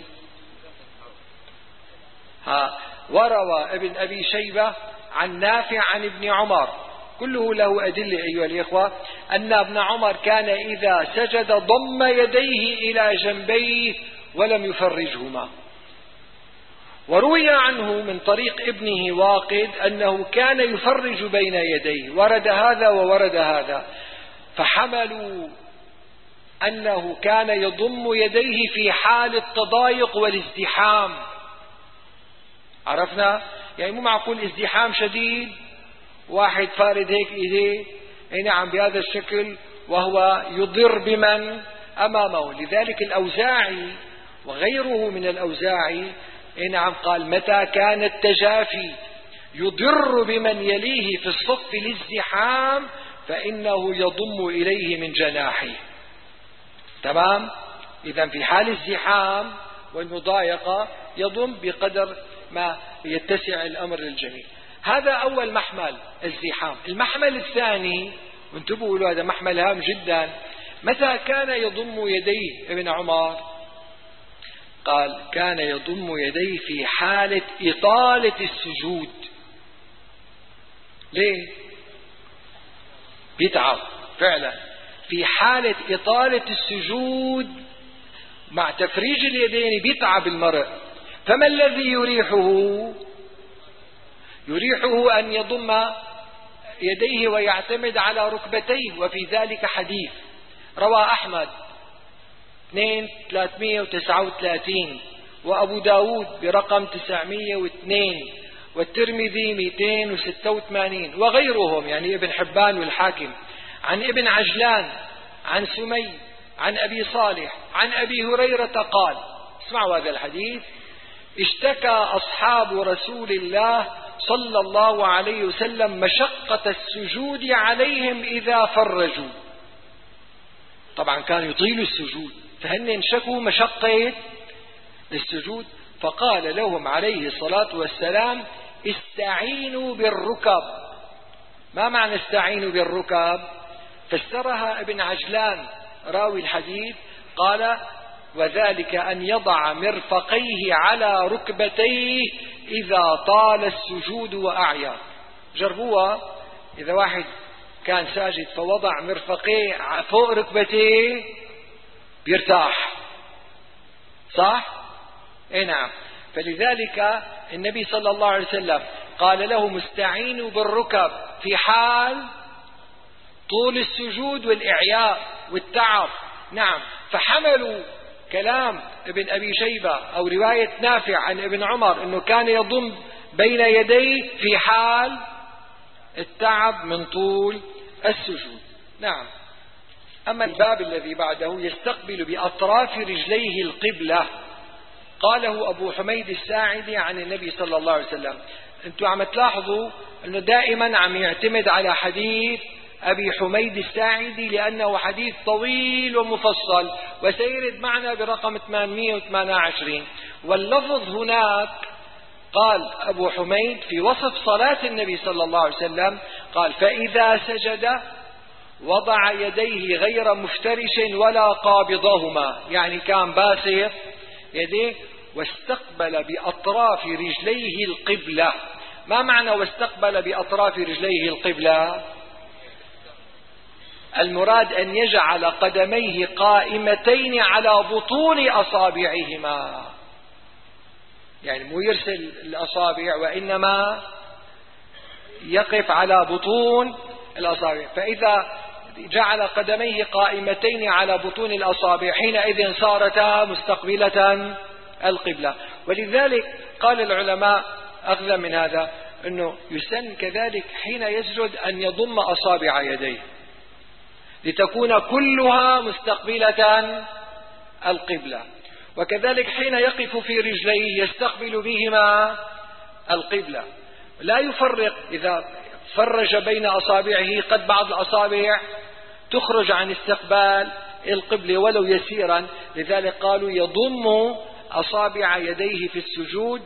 A: ها وروى ابن أبي شيبة عن نافع عن ابن عمر، كله له أدلة أيها الإخوة، أن ابن عمر كان إذا سجد ضم يديه إلى جنبيه ولم يفرجهما. وروي عنه من طريق ابنه واقد أنه كان يفرج بين يديه، ورد هذا وورد هذا، فحملوا أنه كان يضم يديه في حال التضايق والازدحام. عرفنا؟ يعني مو معقول ازدحام شديد واحد فارد هيك ايديه اي نعم بهذا الشكل وهو يضر بمن امامه. لذلك الاوزاعي وغيره من الاوزاعي اي نعم قال: متى كان التجافي يضر بمن يليه في الصف الازدحام فانه يضم اليه من جناحه. تمام؟ اذا في حال الازدحام والمضايقة يضم بقدر ما يتسع الأمر للجميع. هذا أول محمل الزحام. المحمل الثاني، وانتبهوا له هذا محمل هام جدا، متى كان يضم يديه ابن عمر؟ قال: كان يضم يديه في حالة إطالة السجود. ليه؟ بيتعب فعلا في حالة إطالة السجود مع تفريج اليدين، بيتعب المرء. فما الذي يريحه؟ يريحه أن يضم يديه ويعتمد على ركبتيه. وفي ذلك حديث روى أحمد اثنين آلاف وثلاثمئة وتسعة وثلاثين، وأبو داود برقم تسعمئة واثنين، والترمذي مئتين وستة وثمانين، وغيرهم يعني ابن حبان والحاكم، عن ابن عجلان عن سمي عن أبي صالح عن أبي هريرة قال: اسمعوا هذا الحديث: اشتكى أصحاب رسول الله صلى الله عليه وسلم مشقة السجود عليهم إذا فرجوا. طبعا كان يطيل السجود، فهن شكوا مشقة السجود، فقال لهم عليه الصلاة والسلام: استعينوا بالركب. ما معنى استعينوا بالركب؟ فسرها ابن عجلان راوي الحديث قال: وذلك أن يضع مرفقيه على ركبتيه إذا طال السجود وأعيا. جربوها إذا واحد كان ساجد فوضع مرفقيه فوق ركبتيه بيرتاح، صح؟ اي نعم. فلذلك النبي صلى الله عليه وسلم قال له استعينوا بالركب في حال طول السجود والإعياء والتعب. نعم. فحملوا كلام ابن أبي شيبة أو رواية نافع عن ابن عمر أنه كان يضم بين يديه في حال التعب من طول السجود. نعم. أما الباب الذي بعده يستقبل بأطراف رجليه القبلة، قاله أبو حميد الساعدي عن النبي صلى الله عليه وسلم. أنتم عم تلاحظوا أنه دائما عم يعتمد على حديث أبي حميد الساعدي لأنه حديث طويل ومفصل، وسيرد معنا برقم ثمانمئة وثمانية وعشرين. واللفظ هناك قال أبو حميد في وصف صلاة النبي صلى الله عليه وسلم قال فإذا سجد وضع يديه غير مفترش ولا قابضهما، يعني كان باسط يديه واستقبل بأطراف رجليه القبلة. ما معنى واستقبل بأطراف رجليه القبلة؟ المراد أن يجعل قدميه قائمتين على بطون أصابعهما، يعني مو يرسل الأصابع وإنما يقف على بطون الأصابع. فإذا جعل قدميه قائمتين على بطون الأصابع حينئذ صارتا مستقبلة القبلة. ولذلك قال العلماء أخذا من هذا أنه يسن كذلك حين يسجد أن يضم أصابع يديه لتكون كلها مستقبلة القبلة، وكذلك حين يقف في رجليه يستقبل بهما القبلة. لا يفرق إذا فرج بين أصابعه، قد بعض الأصابع تخرج عن استقبال القبلة ولو يسيرا، لذلك قالوا يضم أصابع يديه في السجود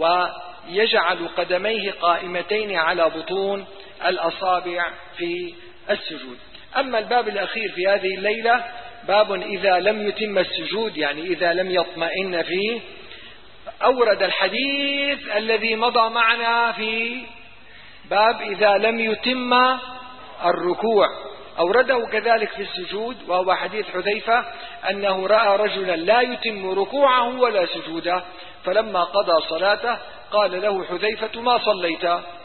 A: ويجعل قدميه قائمتين على بطون الأصابع في السجود. أما الباب الأخير في هذه الليلة باب إذا لم يتم السجود، يعني إذا لم يطمئن فيه، أورد الحديث الذي مضى معنا في باب إذا لم يتم الركوع، أورده كذلك في السجود، وهو حديث حذيفة أنه رأى رجلا لا يتم ركوعه ولا سجوده، فلما قضى صلاته قال له حذيفة ما صليت؟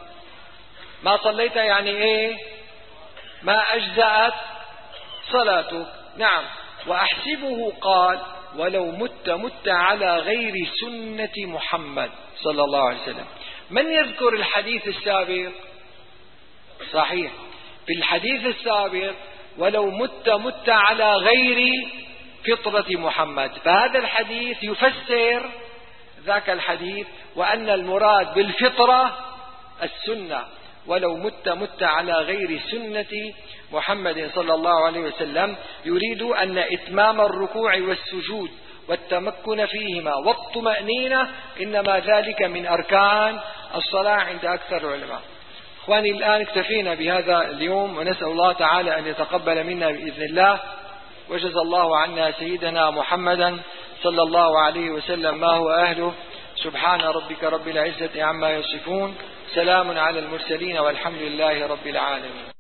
A: ما صليت يعني إيه؟ ما أجزأت صلاتك. نعم. وأحسبه قال ولو مت مت على غير سنة محمد صلى الله عليه وسلم. من يذكر الحديث السابق؟ صحيح، في الحديث السابق ولو مت مت على غير فطرة محمد، فهذا الحديث يفسر ذاك الحديث، وأن المراد بالفطرة السنة، ولو مت مت على غير سنة محمد صلى الله عليه وسلم، يريد أن إتمام الركوع والسجود والتمكن فيهما والطمأنينة إنما ذلك من أركان الصلاة عند أكثر العلماء. إخواني الآن اكتفينا بهذا اليوم، ونسأل الله تعالى أن يتقبل منا بإذن الله، وجزى الله عنا سيدنا محمدا صلى الله عليه وسلم ما هو أهله. سبحان ربك رب العزة عما يصفون، سلام على المرسلين والحمد لله رب العالمين.